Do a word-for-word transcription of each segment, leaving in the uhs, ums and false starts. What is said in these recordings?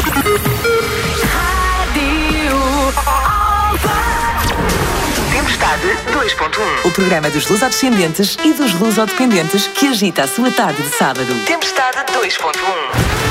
Tempestade dois ponto um. O programa dos lusodescendentes e dos lusodependentes que agita a sua tarde de sábado. Tempestade dois ponto um.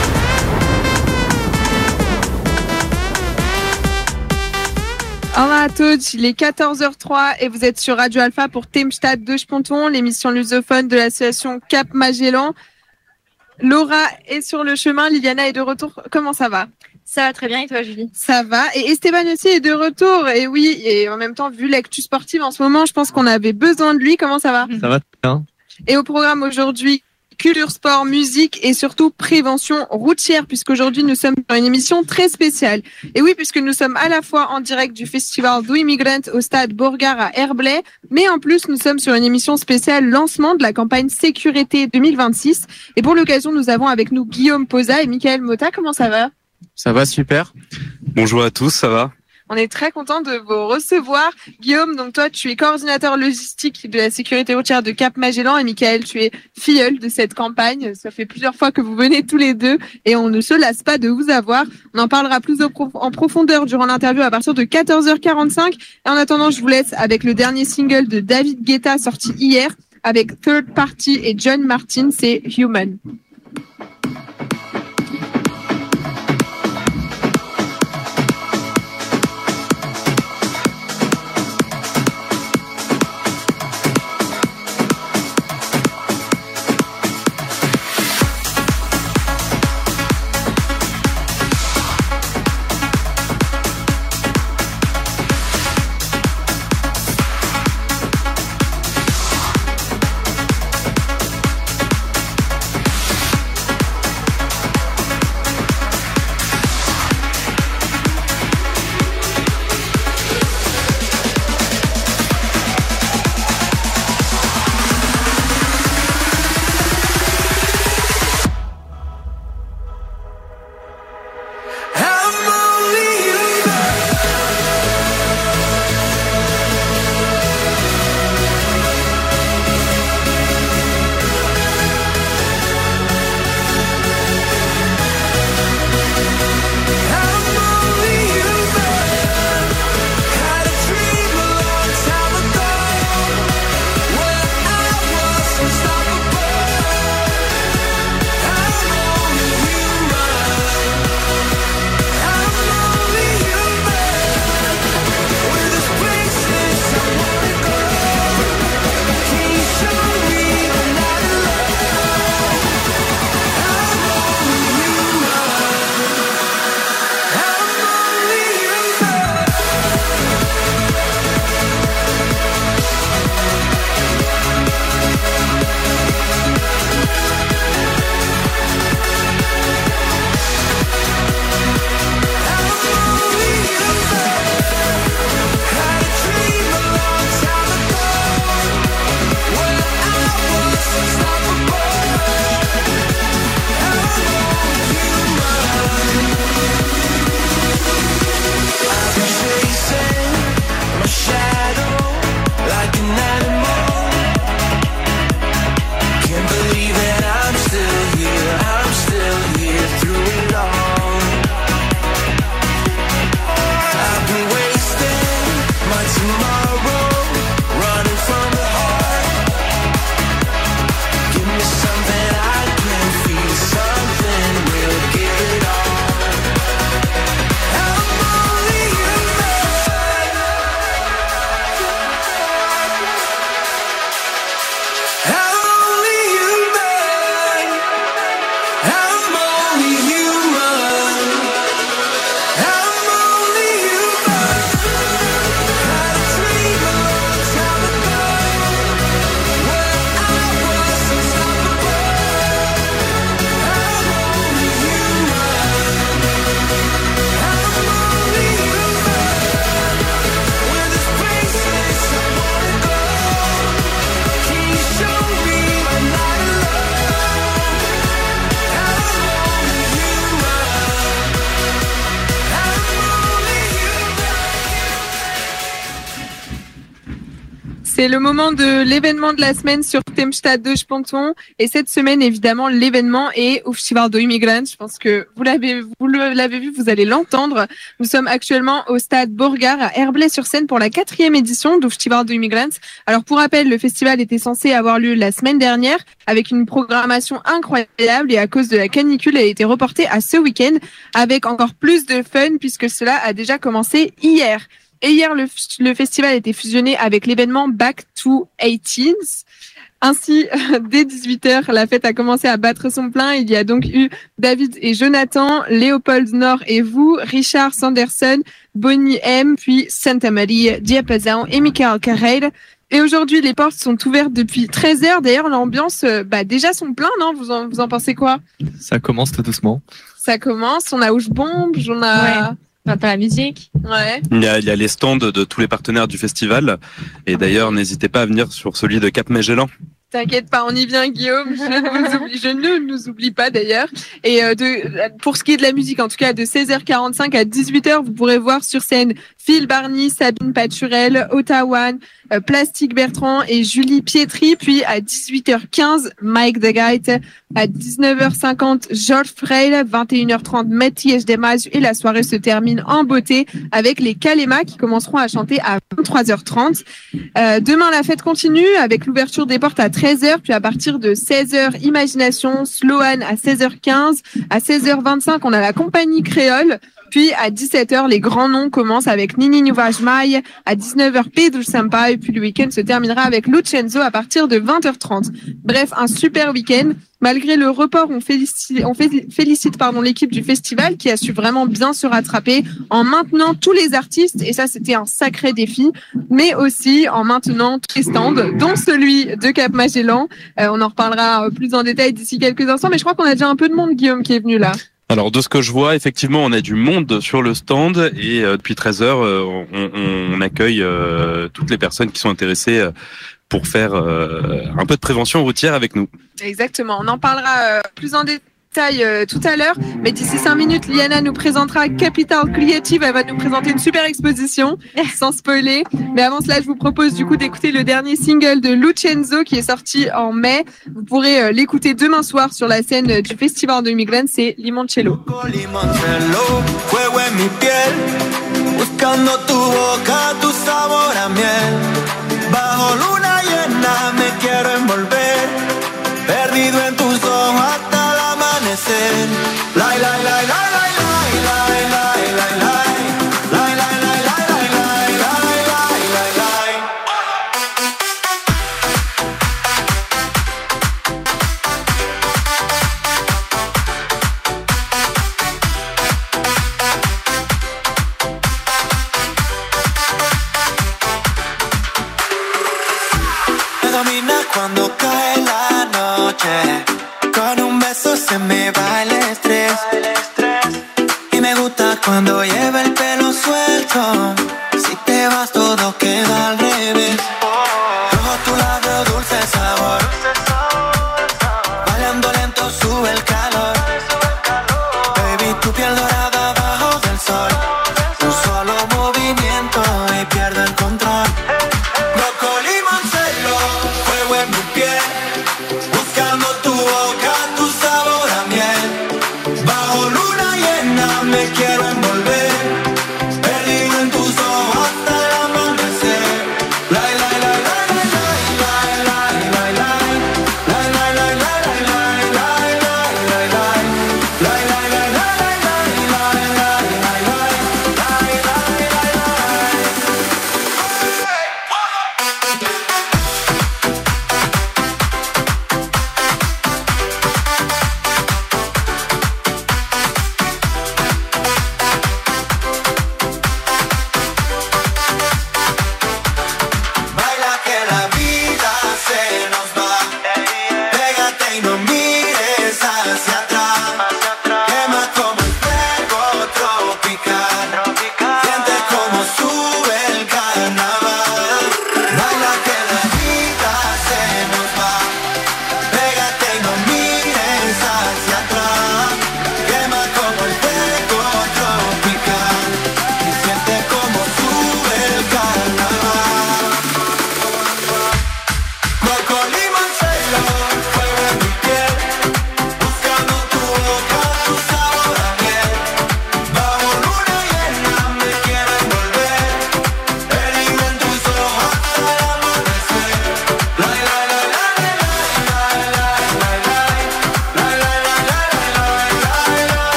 Olá a todos, il est quatorze heures trois et vous êtes sur Radio Alpha pour Tempestade dois ponto um, l'émission lusophone de l'association Cap Magellan. Laura est sur le chemin, Liliana est de retour. Comment ça va ? Ça va très bien et toi Julie ? Ça va. Et Esteban aussi est de retour. Et oui, et en même temps, vu l'actu sportive en ce moment, je pense qu'on avait besoin de lui. Comment ça va ? Ça va très bien. Et au programme aujourd'hui, culture, sport, musique et surtout prévention routière, puisqu'aujourd'hui nous sommes dans une émission très spéciale. Et oui, puisque nous sommes à la fois en direct du festival do Imigrant au stade Borgard à Herblay, mais en plus nous sommes sur une émission spéciale lancement de la campagne sécurité deux mille vingt-six. Et pour l'occasion, nous avons avec nous Guillaume Posa et Michael Mota. Comment ça va ? Ça va super. Bonjour à tous, ça va ? On est très content de vous recevoir. Guillaume, donc toi, tu es coordinateur logistique de la sécurité routière de Cap Magellan et Michael, tu es filleul de cette campagne. Ça fait plusieurs fois que vous venez tous les deux et on ne se lasse pas de vous avoir. On en parlera plus en profondeur durant l'interview à partir de quatorze heures quarante-cinq. Et en attendant, je vous laisse avec le dernier single de David Guetta sorti hier avec Third Party et John Martin, c'est Human. C'est le moment de l'événement de la semaine sur Temstad de Sponton. Et cette semaine, évidemment, l'événement est au Festival de Immigrants. Je pense que vous l'avez, vous l'avez vu, vous allez l'entendre. Nous sommes actuellement au stade Borgard à Herblay-sur-Seine pour la quatrième édition du Festival de Immigrants. Alors, pour rappel, le festival était censé avoir lieu la semaine dernière avec une programmation incroyable et à cause de la canicule, elle a été reportée à ce week-end avec encore plus de fun puisque cela a déjà commencé hier. Et hier, le, le festival a été fusionné avec l'événement Back to eighteens. Ainsi, dès dix-huit heures, la fête a commencé à battre son plein. Il y a donc eu David et Jonathan, Léopold Nord et vous, Richard Sanderson, Bonnie M, puis Santa Maria Diapason et Michael Carrel. Et aujourd'hui, les portes sont ouvertes depuis treize heures. D'ailleurs, l'ambiance, bah, déjà sont plein, non? Vous en, vous en pensez quoi? Ça commence tout doucement. Ça commence. On a Ouche Bombe, on a... Ouais. On entend la musique. Ouais. Il y a, il y a les stands de tous les partenaires du festival. Et d'ailleurs, n'hésitez pas à venir sur celui de Cap-Magellan. T'inquiète pas, on y vient, Guillaume. Je ne, vous oublie, je ne nous oublie pas d'ailleurs. Et euh, de, pour ce qui est de la musique, en tout cas, de seize heures quarante-cinq à dix-huit heures, vous pourrez voir sur scène Phil Barney, Sabine Paturel, Ottawa, euh, Plastique Bertrand et Julie Pietri. Puis à dix-huit heures quinze, Mike The Guide. À dix-neuf heures cinquante, George Freil. vingt et une heures trente, Mathias Demaz. Et la soirée se termine en beauté avec les Kalema qui commenceront à chanter à vingt-trois heures trente. Euh, demain, la fête continue avec l'ouverture des portes à treize heures, puis à partir de seize heures, Imagination, Sloan à seize heures quinze, à seize heures vingt-cinq, on a la compagnie créole, puis à dix-sept heures, les grands noms commencent avec Nini Nuvajmai, à dix-neuf heures, Pedro Sampaio, puis le week-end se terminera avec Lucenzo à partir de vingt heures trente. Bref, un super week-end. Malgré le report, on félicite, on félicite pardon, l'équipe du festival qui a su vraiment bien se rattraper en maintenant tous les artistes, et ça c'était un sacré défi, mais aussi en maintenant tous les stands, dont celui de Cap-Magellan. Euh, on en reparlera plus en détail d'ici quelques instants, mais je crois qu'on a déjà un peu de monde, Guillaume, qui est venu là. Alors de ce que je vois, effectivement, on a du monde sur le stand et euh, depuis treize heures, euh, on, on accueille euh, toutes les personnes qui sont intéressées euh, pour faire euh, un peu de prévention routière avec nous. Exactement, on en parlera euh, plus en détail euh, tout à l'heure, mais d'ici cinq minutes, Liana nous présentera Capital Creative, elle va nous présenter une super exposition, sans spoiler. Mais avant cela, je vous propose du coup d'écouter le dernier single de Lucenzo qui est sorti en mai. Vous pourrez euh, l'écouter demain soir sur la scène du Festival de Immigrants, c'est Limoncello. Bajo luna llena me quiero envolver, perdido en tus ojos hasta el amanecer. La la la la la la la la la la. Cuando cae la noche, con un beso se me va el estrés. Y me gusta cuando lleva el pelo suelto. Si te vas todo queda al revés. Rojo tu labio, dulce sabor. Bailando lento sube el calor. Baby, tu piel dorada bajo del sol. Un solo movimiento y pierdo el control. Brócoli, Moncello, fuego en mi piel, buscando tu boca, tu sabor a miel. Bajo luna llena me quiero envolver, perdido en tus ojos hasta el amanecer. La la la la la la la la la la la la la la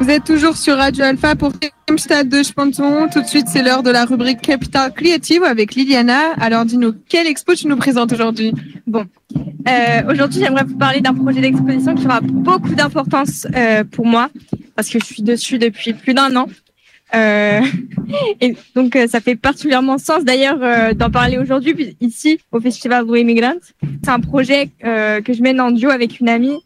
Vous êtes toujours sur Radio Alpha pour Stade de Sponton. Tout de suite, c'est l'heure de la rubrique Capital Creative avec Liliana. Alors, dis-nous, quelle expo tu nous présentes aujourd'hui? Bon, euh, aujourd'hui, j'aimerais vous parler d'un projet d'exposition qui aura beaucoup d'importance euh, pour moi parce que je suis dessus depuis plus d'un an. Euh, et donc, euh, ça fait particulièrement sens d'ailleurs euh, d'en parler aujourd'hui ici au Festival do Imigrant. C'est un projet euh, que je mène en duo avec une amie.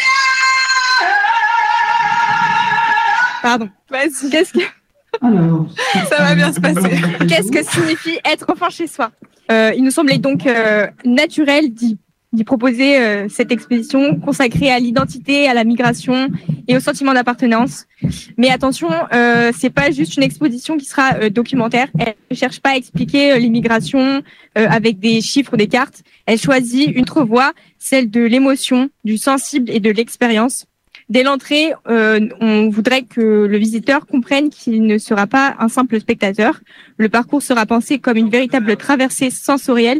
Pardon. Vas-y. Qu'est-ce que... Alors, ça va bien se passer. Qu'est-ce que signifie être enfant chez soi? euh, Il nous semblait donc euh, naturel d'y, d'y proposer euh, cette exposition consacrée à l'identité, à la migration et au sentiment d'appartenance. Mais attention, euh, c'est pas juste une exposition qui sera euh, documentaire. Elle ne cherche pas à expliquer euh, l'immigration euh, avec des chiffres, des cartes. Elle choisit une autre voie, celle de l'émotion, du sensible et de l'expérience. Dès l'entrée, euh, on voudrait que le visiteur comprenne qu'il ne sera pas un simple spectateur. Le parcours sera pensé comme une véritable traversée sensorielle.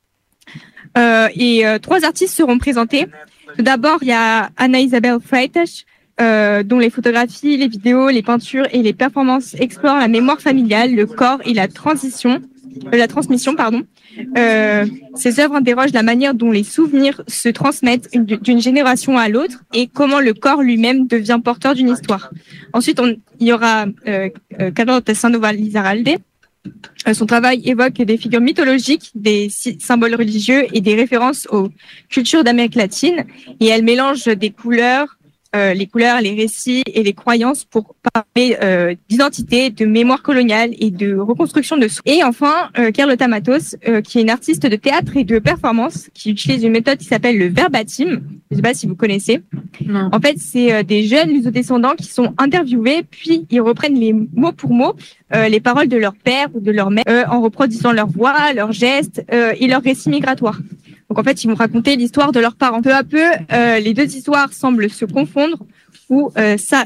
Euh, et euh, trois artistes seront présentés. Tout d'abord, il y a Anna Isabel Freitas, euh, dont les photographies, les vidéos, les peintures et les performances explorent la mémoire familiale, le corps et la transition, euh, la transmission, pardon. Euh, ces œuvres interrogent la manière dont les souvenirs se transmettent d'une génération à l'autre et comment le corps lui-même devient porteur d'une histoire. Ensuite, on, il y aura euh, euh, Carlota Sandoval Lizarralde. Euh, son travail évoque des figures mythologiques, des symboles religieux et des références aux cultures d'Amérique latine. Et elle mélange des couleurs, euh, les couleurs, les récits et les croyances pour parler euh, d'identité, de mémoire coloniale et de reconstruction de soi. Et enfin, euh, Carlota Matos, euh, qui est une artiste de théâtre et de performance, qui utilise une méthode qui s'appelle le verbatim. Je ne sais pas si vous connaissez. Non. En fait, c'est euh, des jeunes luso-descendants qui sont interviewés, puis ils reprennent les mots pour mot euh, les paroles de leur père ou de leur mère, euh, en reproduisant leur voix, leurs gestes euh, et leurs récits migratoires. Donc en fait, ils vont raconter l'histoire de leurs parents. Peu à peu, euh, les deux histoires semblent se confondre, où euh, ça,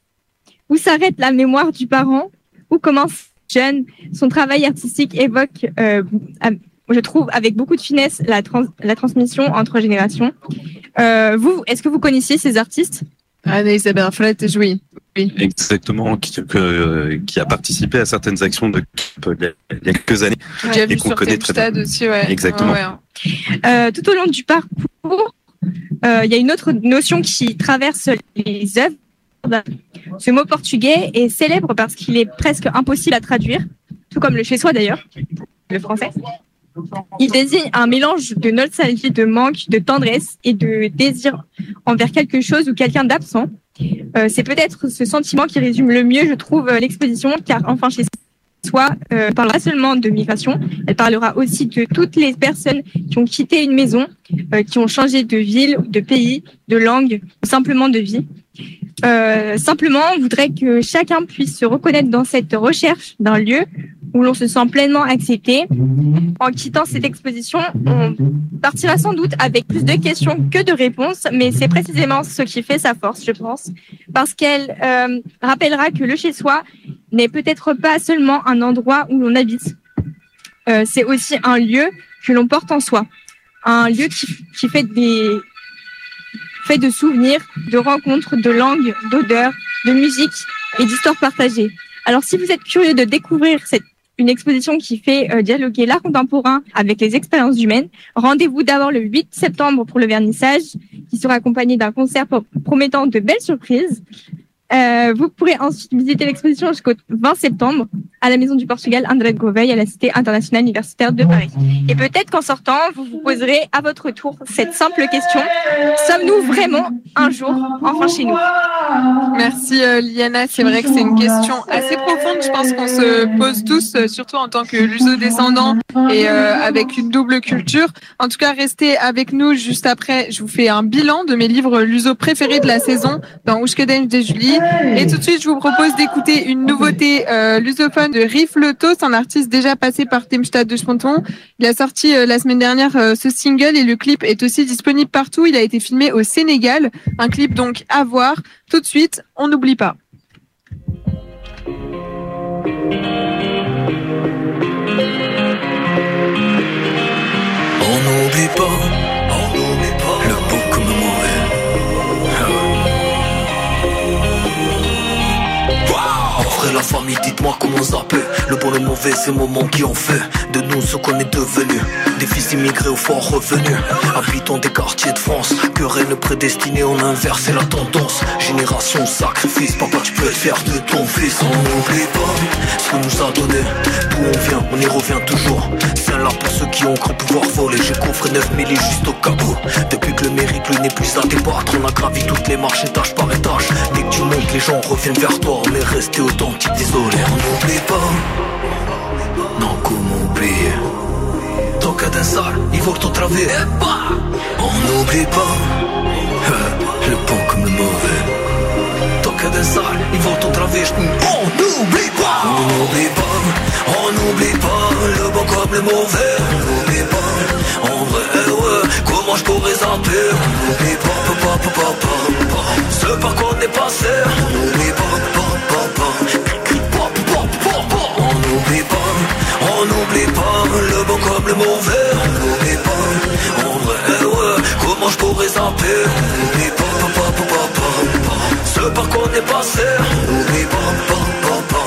où s'arrête la mémoire du parent, où commence jeune. Son travail artistique évoque, euh, je trouve, avec beaucoup de finesse, la, trans- la transmission entre générations. Euh, vous, est-ce que vous connaissiez ces artistes? Anna Isabel Freitas, oui. oui. Exactement, qui, que, euh, qui a participé à certaines actions de il y a, il y a quelques années. J'ai vu qu'on connaît très bien. Aussi, ouais. Exactement. Ouais, ouais. Euh, tout au long du parcours, euh, il y a une autre notion qui traverse les œuvres. Ce mot portugais est célèbre parce qu'il est presque impossible à traduire, tout comme le chez-soi d'ailleurs, le français. Il désigne un mélange de nostalgie, de manque, de tendresse et de désir envers quelque chose ou quelqu'un d'absent. Euh, c'est peut-être ce sentiment qui résume le mieux, je trouve, l'exposition, car enfin chez soi, euh, parlera seulement de migration, elle parlera aussi de toutes les personnes qui ont quitté une maison, euh, qui ont changé de ville, de pays, de langue, ou simplement de vie. Euh, simplement, on voudrait que chacun puisse se reconnaître dans cette recherche d'un lieu où l'on se sent pleinement accepté. En quittant cette exposition, on partira sans doute avec plus de questions que de réponses, mais c'est précisément ce qui fait sa force, je pense, parce qu'elle euh, rappellera que le chez-soi n'est peut-être pas seulement un endroit où l'on habite, euh, c'est aussi un lieu que l'on porte en soi, un lieu qui, qui fait des fait de souvenirs, de rencontres, de langues, d'odeurs, de musique et d'histoires partagées. Alors si vous êtes curieux de découvrir cette une exposition qui fait euh, dialoguer l'art contemporain avec les expériences humaines. Rendez-vous d'abord le huit septembre pour le vernissage, qui sera accompagné d'un concert promettant de belles surprises. Euh, vous pourrez ensuite visiter l'exposition jusqu'au vingt septembre à la Maison du Portugal André Gouveia à la Cité internationale universitaire de Paris. Et peut-être qu'en sortant, vous vous poserez à votre tour cette simple question. Sommes-nous vraiment un jour enfin chez nous? Merci euh, Liana, c'est vrai que c'est une question assez profonde, je pense qu'on se pose tous, euh, surtout en tant que luso-descendants et euh, avec une double culture. En tout cas, restez avec nous juste après, je vous fais un bilan de mes livres luso préférés de la saison dans Ushkedem de Julie. Et tout de suite, je vous propose d'écouter une nouveauté euh, lusophone de Riff Loto. C'est un artiste déjà passé par Temstad de Sponton. Il a sorti euh, la semaine dernière euh, ce single et le clip est aussi disponible partout. Il a été filmé au Sénégal. Un clip donc à voir. Tout de suite, on n'oublie pas. On n'oublie pas, on n'oublie pas le beau comme Montréal. vrai, la famille, dites-moi comment zapper. Le bon, le mauvais, c'est le moment qui en fait de nous ce qu'on est devenu. Des fils immigrés au fort revenu, habitants des quartiers de France. Querelle prédestinée, on a inversé la tendance. Génération sacrifice, papa tu peux être fier de ton fils. On n'oublie pas ce qu'on nous a donné. D'où on vient, on y revient toujours. C'est là pour ceux qui ont cru pouvoir voler. J'ai coffré neuf mille juste au capot. Depuis que le mérite lui n'est plus à débattre, on a gravi toutes les marches étage par étage. Dès que tu montes, les gens reviennent vers toi. Mais restez authentique, désolé. On n'oublie pas. Non, comment oublier? Toca dançar e volto outra vez. Epa! On n'oublie pas le bon comme le mauvais. Toca dançar e volto outra vez. On n'oublie pas. On n'oublie pas. On n'oublie pas le bon comme le mauvais. On n'oublie pas. En vrai, ouais, comment je pourrais zapper? On n'oublie pas, pas, pas, pas, pas, pas. Ce par quoi on est passé. On n'oublie pas, pas, pas, pas. On n'oublie pas, on n'oublie pas le bon comme le mauvais. On n'oublie pas, en vrai, ouais, comment je pourrais zapper? On n'oublie pas, pas, pas, pas, pas, pas. Ce par quoi on est passé. On n'oublie pas, pas, pas, pas.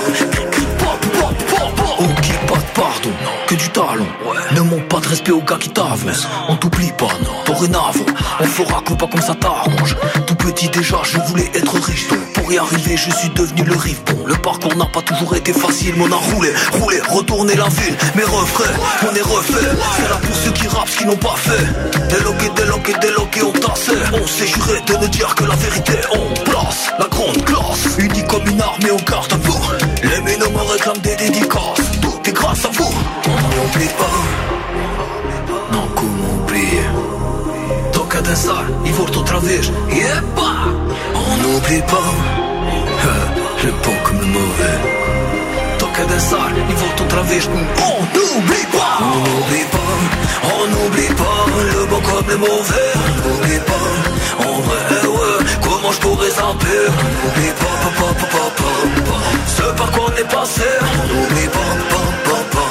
Oh, qui pas de pardon, que du talent. Ne manque pas de respect aux gars qui t'avancent. On t'oublie pas, dorénavant. On fera coup pas comme ça t'arrange. Tout petit déjà, je voulais être riche. Donc pour y arriver, je suis devenu le rive bon. Le parcours n'a pas toujours été facile, mais on a roulé, roulé, retourné la ville. Mes refrains, on est refait. C'est là pour ceux qui rappent ce qu'ils n'ont pas fait. Déloqué, déloqué, déloqué, on tassait. On s'est juré de ne dire que la vérité. On place la grande classe, unis comme une armée au garde à vous. Les minots me réclament des dédicaces. Tout est grâce à vous. On n'oublie pas. Non, comment oublier? Toca dançar e volto outra vez. Epa! On n'oublie pas le bon comme le mauvais. Toca dançar e volto outra vez. On n'oublie pas. On n'oublie pas. On n'oublie pas le bon comme le mauvais. On n'oublie pas. En vrai, ouais, comment je pourrais zapper? On n'oublie pas, pas, pas, pas, pas, pas. Ce par quoi on est passé. On n'oublie pas, pas, pas, pas.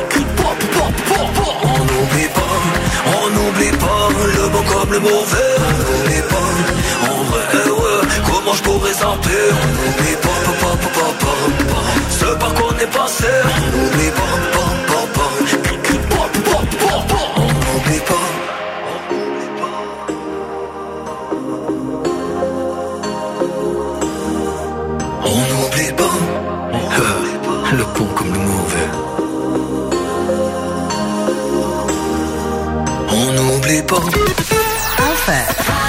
On n'oublie pas, on n'oublie pas le bon comme le mauvais. On n'oublie pas, en vrai, ouais, comment je pourrais zapper? On n'oublie pas, pas, pas, pas, pas, pas. Ce par quoi on est passé. On n'oublie pas, pas, pas, pas. On n'oublie pas. On n'oublie pas le bon comme le mauvais. On n'oublie pas. Enfin.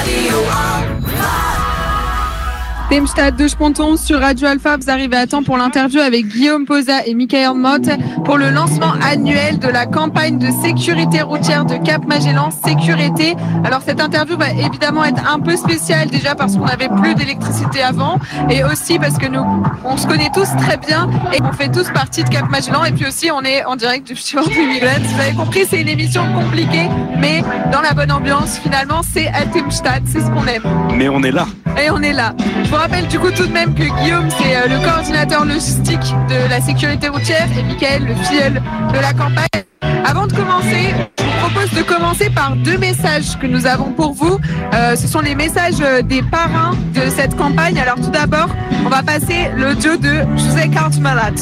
Tempestad de Sponton sur Radio Alpha. Vous arrivez à temps pour l'interview avec Guillaume Posa et Michael Mott pour le lancement annuel de la campagne de sécurité routière de Cap-Magellan Sécurité. Alors cette interview va évidemment être un peu spéciale déjà parce qu'on n'avait plus d'électricité avant et aussi parce que nous on se connaît tous très bien et on fait tous partie de Cap-Magellan et puis aussi on est en direct du Festival du Migrants. Vous avez compris, c'est une émission compliquée mais dans la bonne ambiance. Finalement c'est à Tempestad, c'est ce qu'on aime. Mais on est là. Et on est là. Je vous rappelle du coup tout de même que Guillaume c'est euh, le coordinateur logistique de la sécurité routière et Michael le filleul de la campagne. Avant de commencer, je vous propose de commencer par deux messages que nous avons pour vous. Euh, ce sont les messages des parrains de cette campagne. Alors tout d'abord, on va passer l'audio de José Carlos Malat.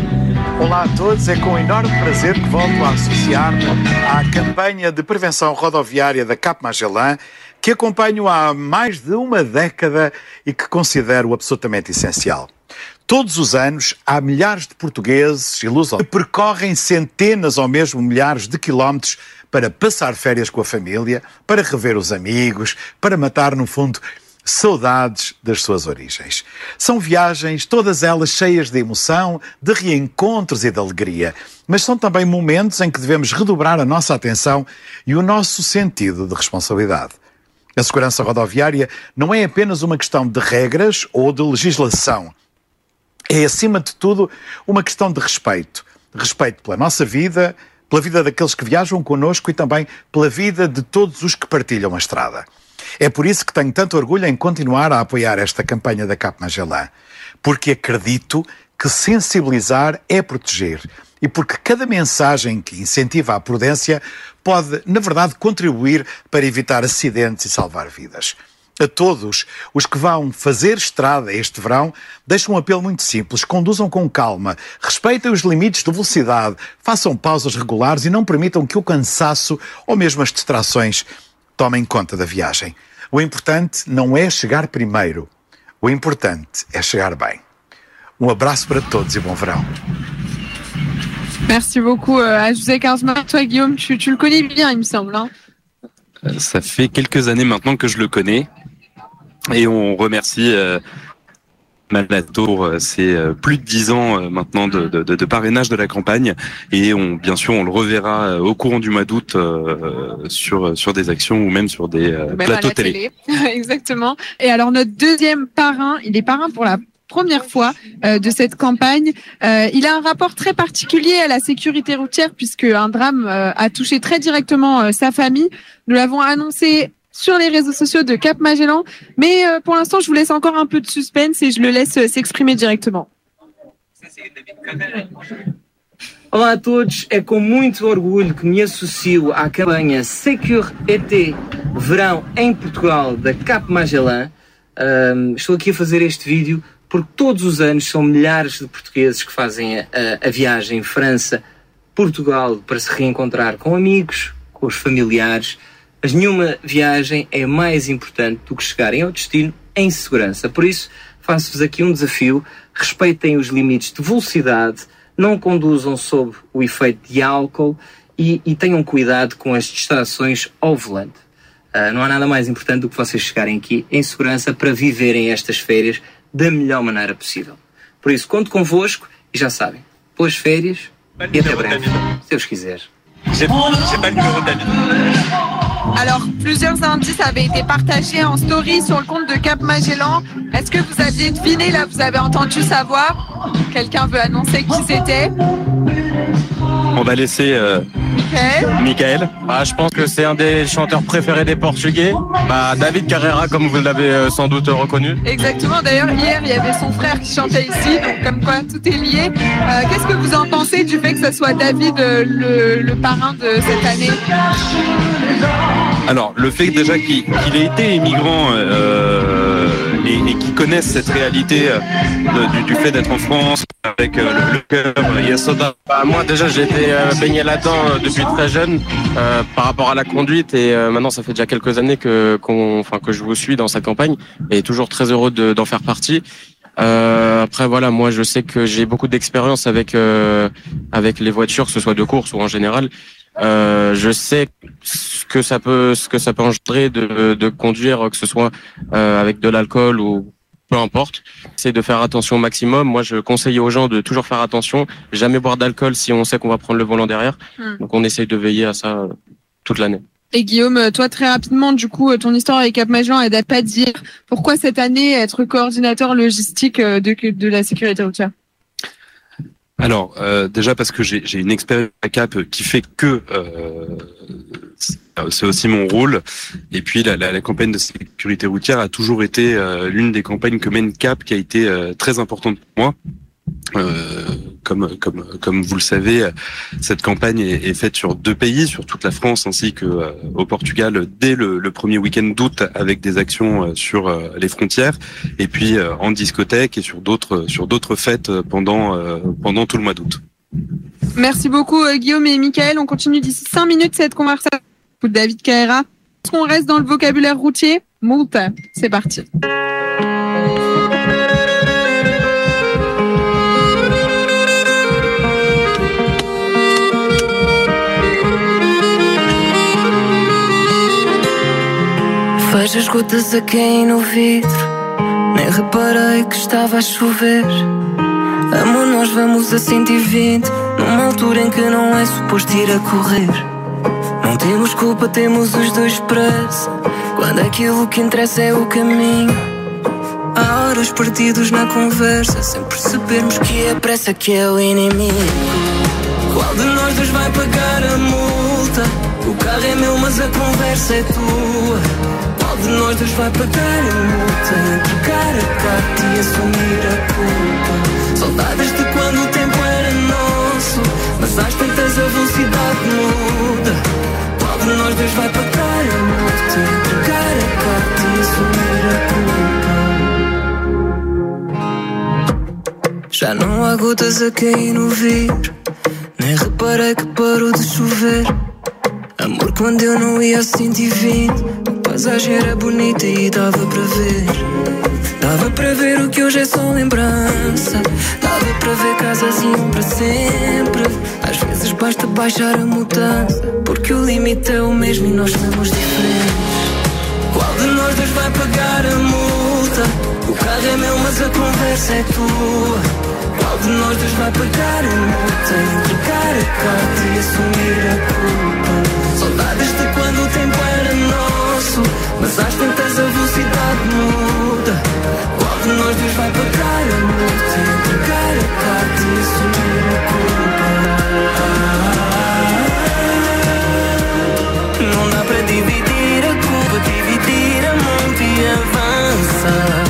Olá a todos, é com enorme prazer que volto a associar-me à campanha de prevenção rodoviária da Cap-Magellan, que acompanho há mais de uma década e que considero absolutamente essencial. Todos os anos, há milhares de portugueses e lusófonos que percorrem centenas ou mesmo milhares de quilómetros para passar férias com a família, para rever os amigos, para matar, no fundo, saudades das suas origens. São viagens, todas elas cheias de emoção, de reencontros e de alegria, mas são também momentos em que devemos redobrar a nossa atenção e o nosso sentido de responsabilidade. A segurança rodoviária não é apenas uma questão de regras ou de legislação. É, acima de tudo, uma questão de respeito. Respeito pela nossa vida, pela vida daqueles que viajam connosco e também pela vida de todos os que partilham a estrada. É por isso que tenho tanto orgulho em continuar a apoiar esta campanha da Cap-Magellan, porque acredito que sensibilizar é proteger e porque cada mensagem que incentiva a prudência pode, na verdade, contribuir para evitar acidentes e salvar vidas. A todos os que vão fazer estrada este verão, deixo um apelo muito simples. Conduzam com calma, respeitem os limites de velocidade, façam pausas regulares e não permitam que o cansaço ou mesmo as distrações tomem conta da viagem. O importante não é chegar primeiro. O importante é chegar bem. Um abraço para todos et bon verão. Merci beaucoup à José Carlos Martins. Toi, Guillaume, tu, tu le connais bien, il me semble. Hein. Ça fait quelques années maintenant que je le connais. Et on remercie euh, Malato pour ses euh, plus de dix ans euh, maintenant de, de, de parrainage de la campagne. Et on, bien sûr, on le reverra euh, au courant du mois d'août euh, sur, sur des actions ou même sur des euh, plateaux télé. télé. Exactement. Et alors, notre deuxième parrain, il est parrain pour la première fois euh, de cette campagne. Euh, il a un rapport très particulier à la sécurité routière puisque un drame euh, a touché très directement euh, sa famille. Nous l'avons annoncé sur les réseaux sociaux de Cap Magellan, mais euh, pour l'instant, je vous laisse encore un peu de suspense et je le laisse euh, s'exprimer directement. Olá a todos, é com muito orgulho que me associo à campanha Secure E T Verão em Portugal da Cap Magellan. Um, estou aqui a fazer este vídeo porque todos os anos são milhares de portugueses que fazem a, a viagem França-Portugal para se reencontrar com amigos, com os familiares. Mas nenhuma viagem é mais importante do que chegarem ao destino em segurança. Por isso, faço-vos aqui um desafio. Respeitem os limites de velocidade, não conduzam sob o efeito de álcool e, e tenham cuidado com as distrações ao volante. Uh, não há nada mais importante do que vocês chegarem aqui em segurança para viverem estas férias da melhor maneira possível. Por isso, conto convosco e já sabem, boas férias et até breve, si Dieu quiser. J'ai, j'ai pas le numéro d'avis. Alors, plusieurs indices avaient été partagés en story sur le compte de Cap Magellan. Est-ce que vous aviez deviné, là, vous avez entendu savoir? Quelqu'un veut annoncer qui c'était? On va laisser euh, Michael. Michael. Bah, je pense que c'est un des chanteurs préférés des Portugais. Bah, David Carreira, comme vous l'avez euh, sans doute reconnu. Exactement. D'ailleurs, hier, il y avait son frère qui chantait ici, donc comme quoi tout est lié. Euh, qu'est-ce que vous en pensez du fait que ce soit David euh, le, le parrain de cette année? Alors, le fait déjà qu'il, qu'il ait été immigrant euh, et, et qu'il connaisse cette réalité euh, de, du, du fait d'être en France avec euh, le, le cœur, euh, Yasoda. Bah, moi déjà j'ai été euh, baigné là-dedans euh, depuis très jeune euh, par rapport à la conduite et euh, maintenant ça fait déjà quelques années que, qu'on, enfin, que je vous suis dans sa campagne et toujours très heureux de, d'en faire partie. Euh, après voilà, moi je sais que j'ai beaucoup d'expérience avec euh, avec les voitures, que ce soit de course ou en général. Euh, je sais ce que ça peut, ce que ça peut engendrer de, de conduire, que ce soit euh, avec de l'alcool ou peu importe. C'est de faire attention au maximum. Moi, je conseille aux gens de toujours faire attention, jamais boire d'alcool si on sait qu'on va prendre le volant derrière. Mmh. Donc, on essaye de veiller à ça euh, toute l'année. Et Guillaume, toi très rapidement, du coup, ton histoire avec Cap Magellan, elle date pas de dire pourquoi cette année être coordinateur logistique de, de la sécurité routière? Alors, euh, déjà parce que j'ai, j'ai une expérience à Cap qui fait que euh, c'est aussi mon rôle. Et puis la, la, la campagne de sécurité routière a toujours été euh, l'une des campagnes que mène Cap, qui a été euh, très importante pour moi. Euh, comme comme comme vous le savez, cette campagne est, est faite sur deux pays, sur toute la France ainsi que euh, au Portugal dès le, le premier week-end d'août avec des actions euh, sur euh, les frontières et puis euh, en discothèque et sur d'autres sur d'autres fêtes pendant euh, pendant tout le mois d'août. Merci beaucoup euh, Guillaume et Michael. On continue d'ici cinq minutes cette conversation avec David Carreira. Est-ce qu'on reste dans le vocabulaire routier? Multa, c'est parti. Vejo as gotas a cair no vidro, nem reparei que estava a chover. Amor, nós vamos a cento e vinte, numa altura em que não é suposto ir a correr. Não temos culpa, temos os dois pressa, quando aquilo que interessa é o caminho. Há horas perdidos na conversa, sem percebermos que é a pressa que é o inimigo. Qual de nós dois vai pagar a multa? O carro é meu, mas a conversa é tua. Qual de nós dois vai pagar a multa? Entregar a carta e assumir a culpa. Saudades de quando o tempo era nosso, mas às tantas a velocidade muda. Qual de nós dois vai pagar a multa? Entregar a carta e assumir Já não há gotas a cair no vidro, nem reparei que parou de chover. Amor, quando eu não ia a cento e vinte, a paisagem era bonita e dava para ver. Dava para ver o que hoje é só lembrança. Dava para ver casas iam para sempre. Às vezes basta baixar a mudança, porque o limite é o mesmo e nós estamos diferentes. Qual de nós dois vai pagar a multa? O carro é meu, mas a conversa é tua. Qual de nós dois vai pagar a multa? Entregar a carta e assumir a culpa. Saudades de quando o tempo era nosso, mas às tantas a velocidade muda. Qual de nós dois vai pagar a multa? Entregar a carta e assumir a culpa. Não dá para dividir a culpa, dividir a monte e avançar.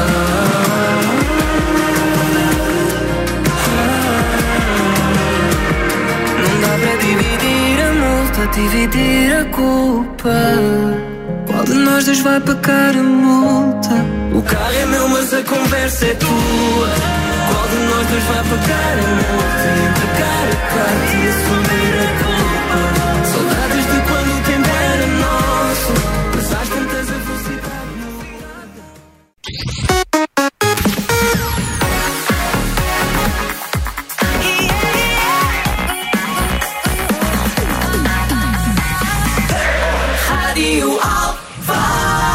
Não dá para dividir a multa, dividir a culpa. Qual de nós dois vai pagar a multa? O carro é meu, mas a conversa é tua. Qual de nós dois vai pagar a multa? Entregar a carta e assumir a culpa. Saudades de quando o tempo era nosso, mas às tantas a velocidade mudada. Rádio Alfa.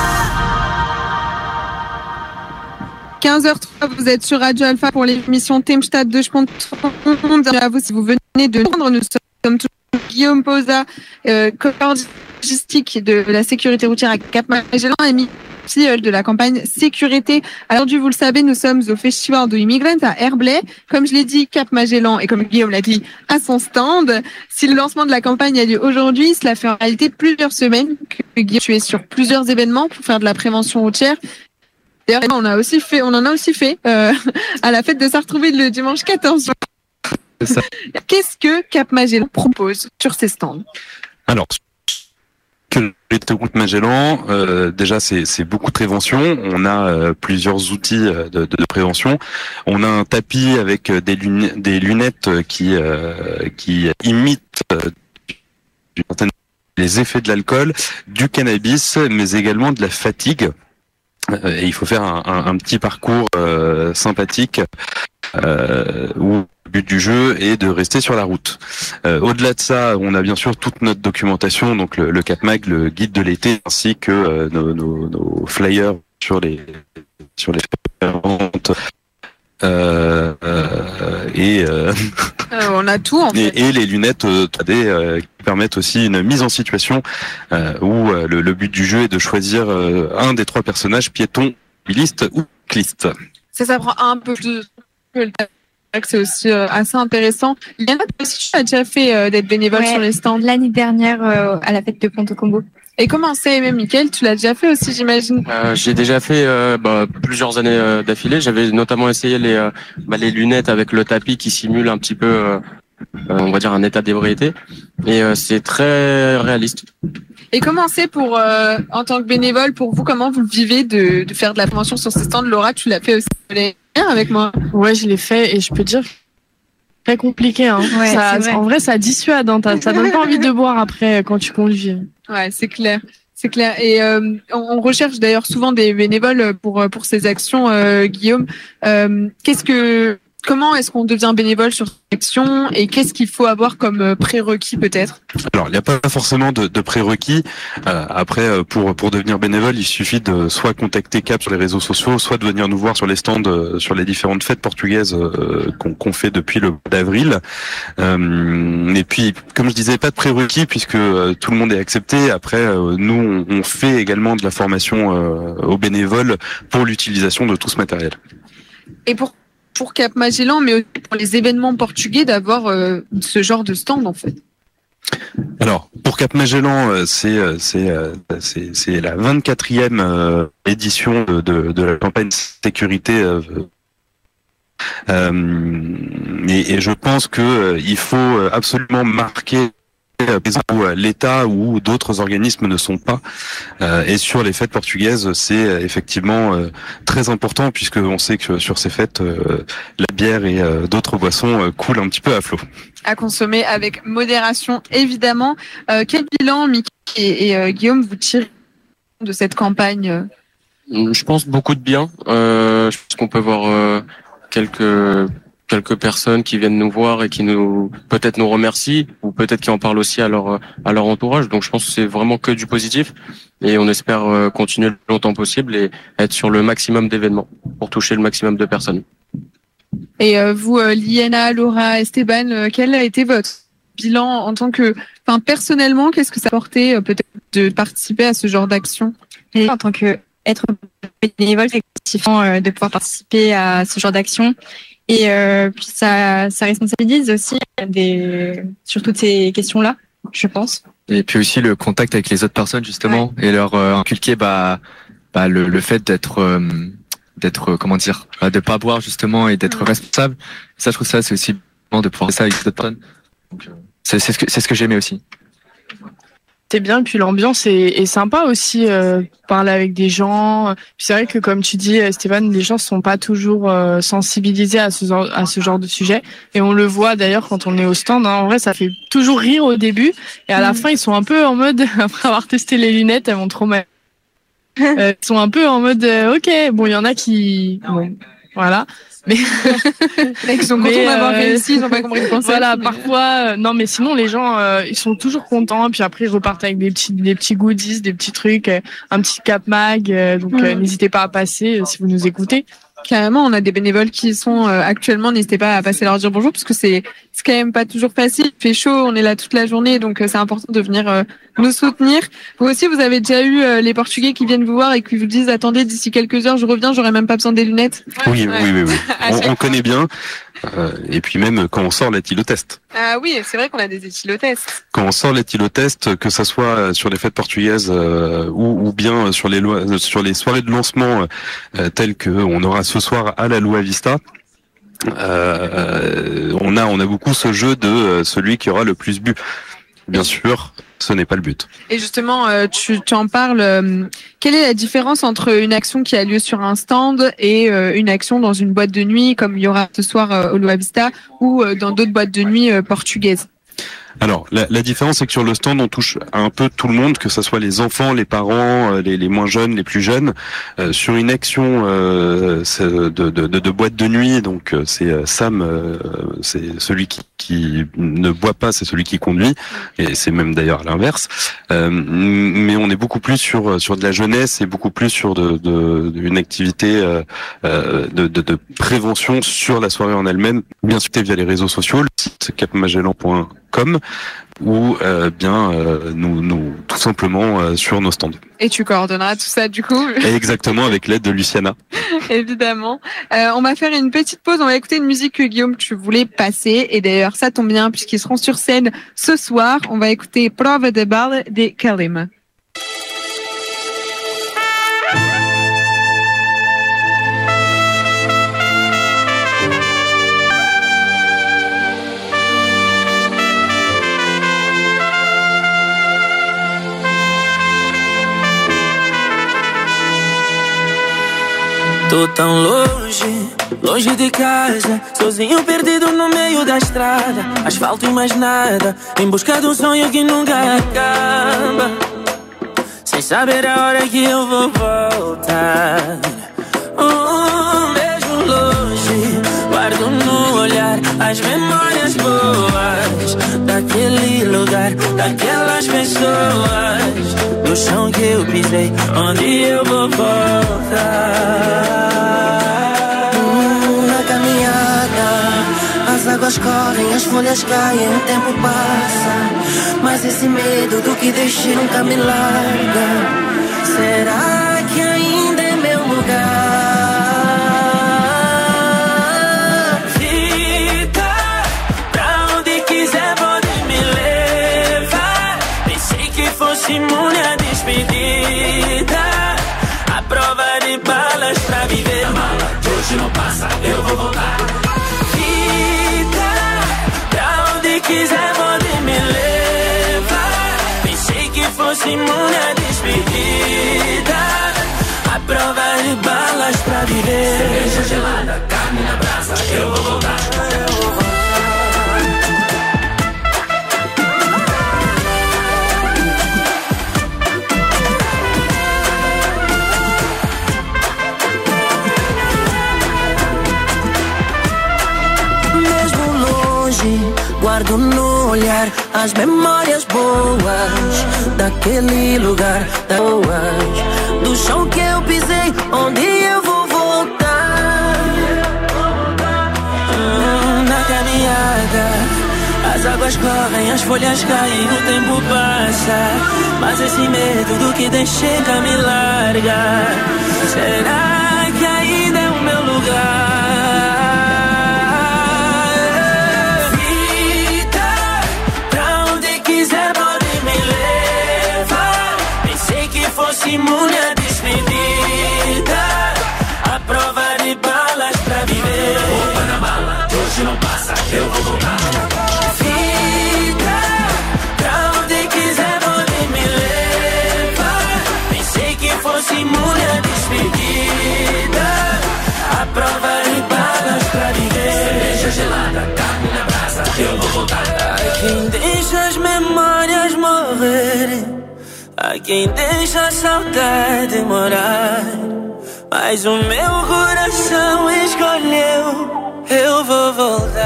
quinze heures trois, vous êtes sur Radio Alpha pour l'émission Themenstadt deux point un. À vous si vous venez de nous prendre, nous sommes toujours Guillaume Posa, euh, coordinateur logistique de la sécurité routière à Cap-Magellan, et Michel de la campagne sécurité. Alors, aujourd'hui, vous le savez, nous sommes au Festival de Immigrants à Herblay. Comme je l'ai dit, Cap-Magellan, et comme Guillaume l'a dit, à son stand. Si le lancement de la campagne a lieu aujourd'hui, cela fait en réalité plusieurs semaines que Guillaume, tu es sur plusieurs événements pour faire de la prévention routière. D'ailleurs, on a aussi fait, on en a aussi fait euh, à la fête de Sartrouville le dimanche quatorze juin. Qu'est-ce que Cap-Magellan propose sur ses stands? Alors, que les routes Magellan, euh, déjà c'est, c'est beaucoup de prévention. On a euh, plusieurs outils de, de, de prévention. On a un tapis avec des, lun- des lunettes qui euh, qui imitent euh, les effets de l'alcool, du cannabis, mais également de la fatigue. Et il faut faire un, un, un petit parcours euh, sympathique euh, où le but du jeu est de rester sur la route. Euh, au-delà de ça, on a bien sûr toute notre documentation, donc le, le CapMag, le guide de l'été, ainsi que euh, nos, nos, nos flyers sur les sur les différentes euh, euh, et euh, euh, on a tout en fait. Et, et les lunettes euh, trois D euh, qui permettent aussi une mise en situation euh, où euh, le, le but du jeu est de choisir euh, un des trois personnages, piéton, biliste ou cycliste. Ça, ça prend un peu plus que le c'est aussi euh, assez intéressant. Yana, toi aussi, tu as déjà fait euh, d'être bénévole Ouais, sur les stands l'année dernière euh, à la fête de Ponto Combo. Et comment c'est, et même Mickaël, tu l'as déjà fait aussi, j'imagine? Euh, j'ai déjà fait euh, bah, plusieurs années euh, d'affilée. J'avais notamment essayé les euh, bah, les lunettes avec le tapis qui simule un petit peu, euh, euh, on va dire, un état d'ébriété. Et euh, c'est très réaliste. Et comment c'est pour, euh, en tant que bénévole, pour vous, comment vous le vivez de, de faire de la prévention sur ces stands? Laura, tu l'as fait aussi avec moi? Ouais, je l'ai fait et je peux dire très compliqué. Hein. Ouais, ça, vrai. En vrai, ça dissuade. Hein. Ça donne pas envie de boire après quand tu conduis. Ouais, c'est clair. C'est clair. Et euh, on recherche d'ailleurs souvent des bénévoles pour pour ces actions, euh, Guillaume. Euh, qu'est-ce que, comment est-ce qu'on devient bénévole sur cette action et qu'est-ce qu'il faut avoir comme prérequis peut-être? Alors, il n'y a pas forcément de, de prérequis. Euh, après, pour pour devenir bénévole, il suffit de soit contacter Cap sur les réseaux sociaux, soit de venir nous voir sur les stands, euh, sur les différentes fêtes portugaises euh, qu'on, qu'on fait depuis le mois d'avril. Euh, et puis, comme je disais, pas de prérequis puisque euh, tout le monde est accepté. Après, euh, nous, on, on fait également de la formation euh, aux bénévoles pour l'utilisation de tout ce matériel. Et pour pour Cap-Magellan, mais aussi pour les événements portugais, d'avoir euh, ce genre de stand en fait. Alors, pour Cap-Magellan, c'est c'est c'est c'est la vingt-quatrième euh, édition de, de de la campagne sécurité. Euh, euh, et, et je pense que euh, il faut absolument marquer où l'État ou d'autres organismes ne sont pas. Euh, et sur les fêtes portugaises, c'est effectivement euh, très important puisque on sait que sur ces fêtes, euh, la bière et euh, d'autres boissons euh, coulent un petit peu à flot. À consommer avec modération, évidemment. Euh, quel bilan, Mickey et, et euh, Guillaume, vous tirez de cette campagne? Je pense beaucoup de bien. Euh, je pense qu'on peut voir euh, quelques quelques personnes qui viennent nous voir et qui nous peut-être nous remercient ou peut-être qui en parlent aussi à leur à leur entourage. Donc je pense que c'est vraiment que du positif et on espère euh, continuer le plus longtemps possible et être sur le maximum d'événements pour toucher le maximum de personnes. Et euh, vous, euh, Liana, Laura, Esteban, euh, quel a été votre bilan en tant que, enfin personnellement, qu'est-ce que ça a apporté euh, peut-être de participer à ce genre d'action? Et en tant que être bénévole, c'est gratifiant euh, de pouvoir participer à ce genre d'action. Et euh, puis ça, ça responsabilise aussi des, sur toutes ces questions-là, je pense. Et puis aussi le contact avec les autres personnes justement ouais. et leur euh, inculquer bah, bah le, le fait d'être euh, d'être comment dire bah, de pas boire justement et d'être ouais. responsable. Ça je trouve ça c'est aussi bon de pouvoir faire ça avec d'autres personnes. Donc, euh, c'est, c'est ce que c'est ce que j'aimais aussi. C'est bien, puis l'ambiance est, est sympa aussi, euh, parler avec des gens. Puis c'est vrai que comme tu dis, Stéphane, les gens sont pas toujours euh, sensibilisés à ce, à ce genre de sujet. Et on le voit d'ailleurs quand on est au stand. Hein. En vrai, ça fait toujours rire au début. Et à la mmh. fin, ils sont un peu en mode, après avoir testé les lunettes, elles vont trop mal. euh, ils sont un peu en mode, euh, ok, bon, il y en a qui... Bon, voilà. Mais ils sont contents d'avoir réussi, ils n'ont pas compris le concept. Voilà, mais... parfois, euh, non, mais sinon les gens, euh, ils sont toujours contents. Puis après, ils repartent avec des petits, des petits goodies, des petits trucs, euh, un petit cap mag. Euh, donc, mmh. euh, n'hésitez pas à passer euh, si vous nous écoutez. Carrément, on a des bénévoles qui sont euh, actuellement. N'hésitez pas à passer leur dire bonjour parce que c'est c'est quand même pas toujours facile. Il fait chaud, on est là toute la journée, donc euh, c'est important de venir euh, nous soutenir. Vous aussi, vous avez déjà eu euh, les Portugais qui viennent vous voir et qui vous disent attendez, d'ici quelques heures, je reviens, j'aurai même pas besoin des lunettes. Oui, ouais. oui, oui, oui. on, on connaît bien. Euh, et puis même quand on sort l'éthylotest. Ah oui, c'est vrai qu'on a des éthylotests. Quand on sort l'éthylotest, que ça soit sur les fêtes portugaises euh, ou, ou bien sur les lois, sur les soirées de lancement euh, telles que on aura ce soir à la Lua Vista, euh, on a on a beaucoup ce jeu de euh, celui qui aura le plus bu. Bien sûr, ce n'est pas le but. Et justement, euh, tu, tu en parles. Euh, quelle est la différence entre une action qui a lieu sur un stand et euh, une action dans une boîte de nuit, comme il y aura ce soir euh, au Lua Vista, ou euh, dans d'autres boîtes de nuit euh, portugaises? Alors, la, la différence, c'est que sur le stand, on touche un peu tout le monde, que ce soit les enfants, les parents, les, les moins jeunes, les plus jeunes. Euh, sur une action euh, de, de, de, de boîte de nuit, donc c'est Sam, euh, c'est celui qui, qui ne boit pas, c'est celui qui conduit, et c'est même d'ailleurs l'inverse. Euh, mais on est beaucoup plus sur sur de la jeunesse et beaucoup plus sur de, de, de une activité euh, de, de, de prévention sur la soirée en elle-même, bien sûr via les réseaux sociaux, le site cap magellan point com ou euh, bien euh, nous, nous tout simplement euh, sur nos stands. Et tu coordonneras tout ça du coup. Exactement, avec l'aide de Luciana. Évidemment. Euh, on va faire une petite pause, on va écouter une musique que Guillaume tu voulais passer et d'ailleurs ça tombe bien puisqu'ils seront sur scène ce soir. On va écouter Prova de Bala de Kalima. Tô tão longe, longe de casa, sozinho perdido no meio da estrada, asfalto e mais nada, em busca de um sonho que nunca acaba, sem saber a hora que eu vou voltar. Um beijo longe, guardo no olhar as memórias boas daquele lugar, daquelas pessoas, do chão que eu pisei, onde eu vou voltar. Na caminhada, as águas correm, as folhas caem, o tempo passa, mas esse medo do que deixei nunca me larga. Será que ainda é meu lugar? Imune a despedida, a prova de balas pra viver. A mala de hoje não passa, eu vou voltar. Vida, pra onde quiser pode me levar. fosse minha despedida. A prova de balas pra viver. Cerveja gelada, carne na brasa, eu vou voltar. Eu vou voltar. Guardo no olhar as memórias boas daquele lugar, das boas, do chão que eu pisei, onde eu vou voltar. Hum, na caminhada, as águas correm, as folhas caem, o tempo passa, mas esse medo do que deixei cá me larga. Será que ainda é o meu lugar? Minha despedida, a prova de balas pra viver. Roupa na mala, hoje não passa, eu vou voltar. Vida, pra onde quiser pode me levar. Pensei que fosse minha despedida, a prova de balas pra viver. Cerveja gelada, carne na brasa, eu vou voltar. Ai, quem deixa as memórias morrerem, há quem deixa a saudade morar, mas o meu coração escolheu, eu vou voltar.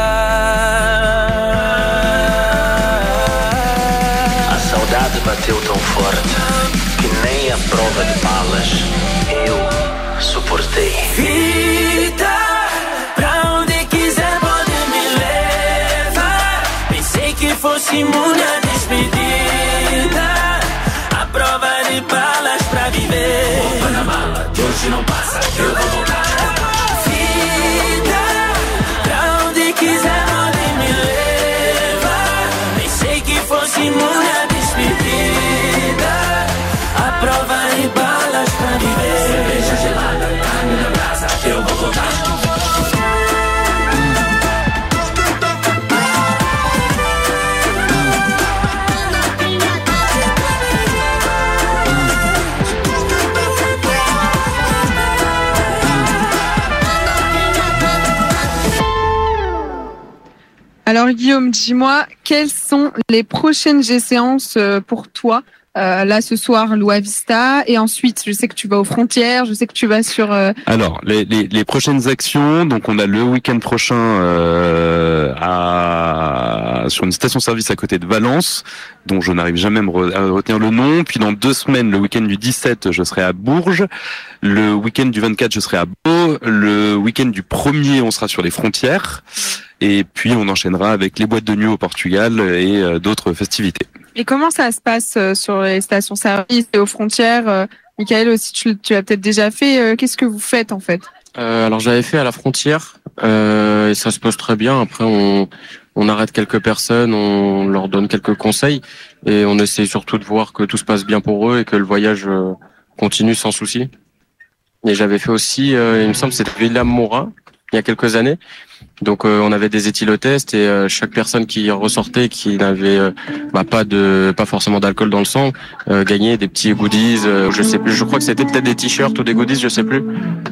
A saudade bateu tão forte que nem a prova de balas eu suportei. Vida, pra onde quiser pode me levar. Pensei que fosse minha despedida, prova de balas pra viver. Roupa na mala, de hoje não passa, eu vou voltar. Vida, pra onde quiser pode me levar. Pensei que fosse minha despedida, a prova de balas pra viver. Cerveja gelada, carne na brasa, eu vou voltar. Alors Guillaume, dis-moi, quelles sont les prochaines échéances pour toi euh, là ce soir, Lua Vista, et ensuite je sais que tu vas aux frontières, je sais que tu vas sur... Euh... Alors, les, les, les prochaines actions, donc on a le week-end prochain euh, à, sur une station-service à côté de Valence, dont je n'arrive jamais à, me re, à retenir le nom, puis dans deux semaines, le week-end du dix-sept, je serai à Bourges, le week-end du vingt-quatre, je serai à Beau, le week-end du premier, on sera sur les frontières, et puis on enchaînera avec les boîtes de nuit au Portugal et euh, d'autres festivités. Et comment ça se passe euh, sur les stations-service et aux frontières euh, Michael aussi, tu, tu l'as peut-être déjà fait. Euh, qu'est-ce que vous faites en fait euh, Alors j'avais fait à la frontière euh, et ça se passe très bien. Après on on arrête quelques personnes, on leur donne quelques conseils et on essaie surtout de voir que tout se passe bien pour eux et que le voyage euh, continue sans souci. Et j'avais fait aussi, euh, il me semble, c'était Villa Mora il y a quelques années. Donc euh, on avait des éthylotests et euh, chaque personne qui ressortait qui n'avait euh, bah, pas de pas forcément d'alcool dans le sang euh, gagnait des petits goodies, euh, je sais plus, je crois que c'était peut-être des t-shirts ou des goodies, je sais plus.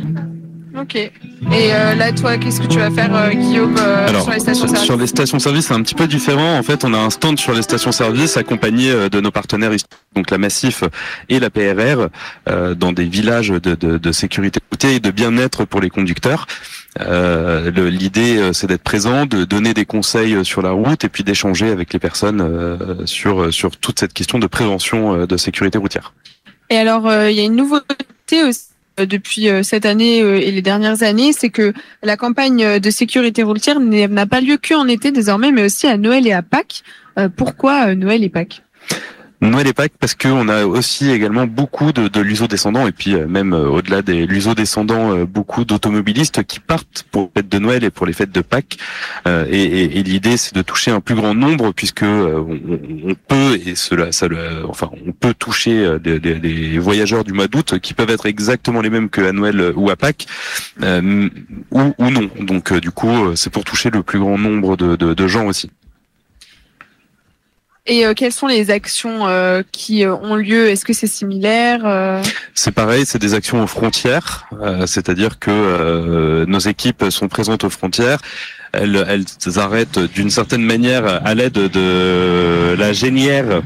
Ok. Et euh, là, toi, qu'est-ce que tu vas faire, euh, Guillaume, euh, Alors, sur les stations-service? Sur les stations-service, c'est un petit peu différent. En fait, on a un stand sur les stations-service accompagné de nos partenaires, donc la Massif et la P R R, euh, dans des villages de, de, de sécurité routière et de bien-être pour les conducteurs. Euh, le, l'idée, c'est d'être présent, de donner des conseils sur la route et puis d'échanger avec les personnes euh, sur sur toute cette question de prévention de sécurité routière. Et alors, il euh, y a une nouveauté aussi depuis cette année et les dernières années, c'est que la campagne de sécurité routière n'a pas lieu qu'en été désormais, mais aussi à Noël et à Pâques. Pourquoi Noël et Pâques ? Noël et Pâques parce qu'on a aussi également beaucoup de, de luso-descendants et puis même euh, au-delà des luso-descendants, euh, beaucoup d'automobilistes qui partent pour les fêtes de Noël et pour les fêtes de Pâques. Euh, et, et, et l'idée, c'est de toucher un plus grand nombre puisque euh, on, on peut et cela, ça, enfin, on peut toucher des, des, des voyageurs du mois d'août qui peuvent être exactement les mêmes qu'à Noël ou à Pâques euh, ou, ou non. Donc euh, du coup, c'est pour toucher le plus grand nombre de, de, de gens aussi. Et euh, quelles sont les actions euh, qui euh, ont lieu? Est-ce que c'est similaire euh... C'est pareil, c'est des actions aux frontières, euh, c'est-à-dire que euh, nos équipes sont présentes aux frontières. Elles, elles arrêtent d'une certaine manière à l'aide de la génière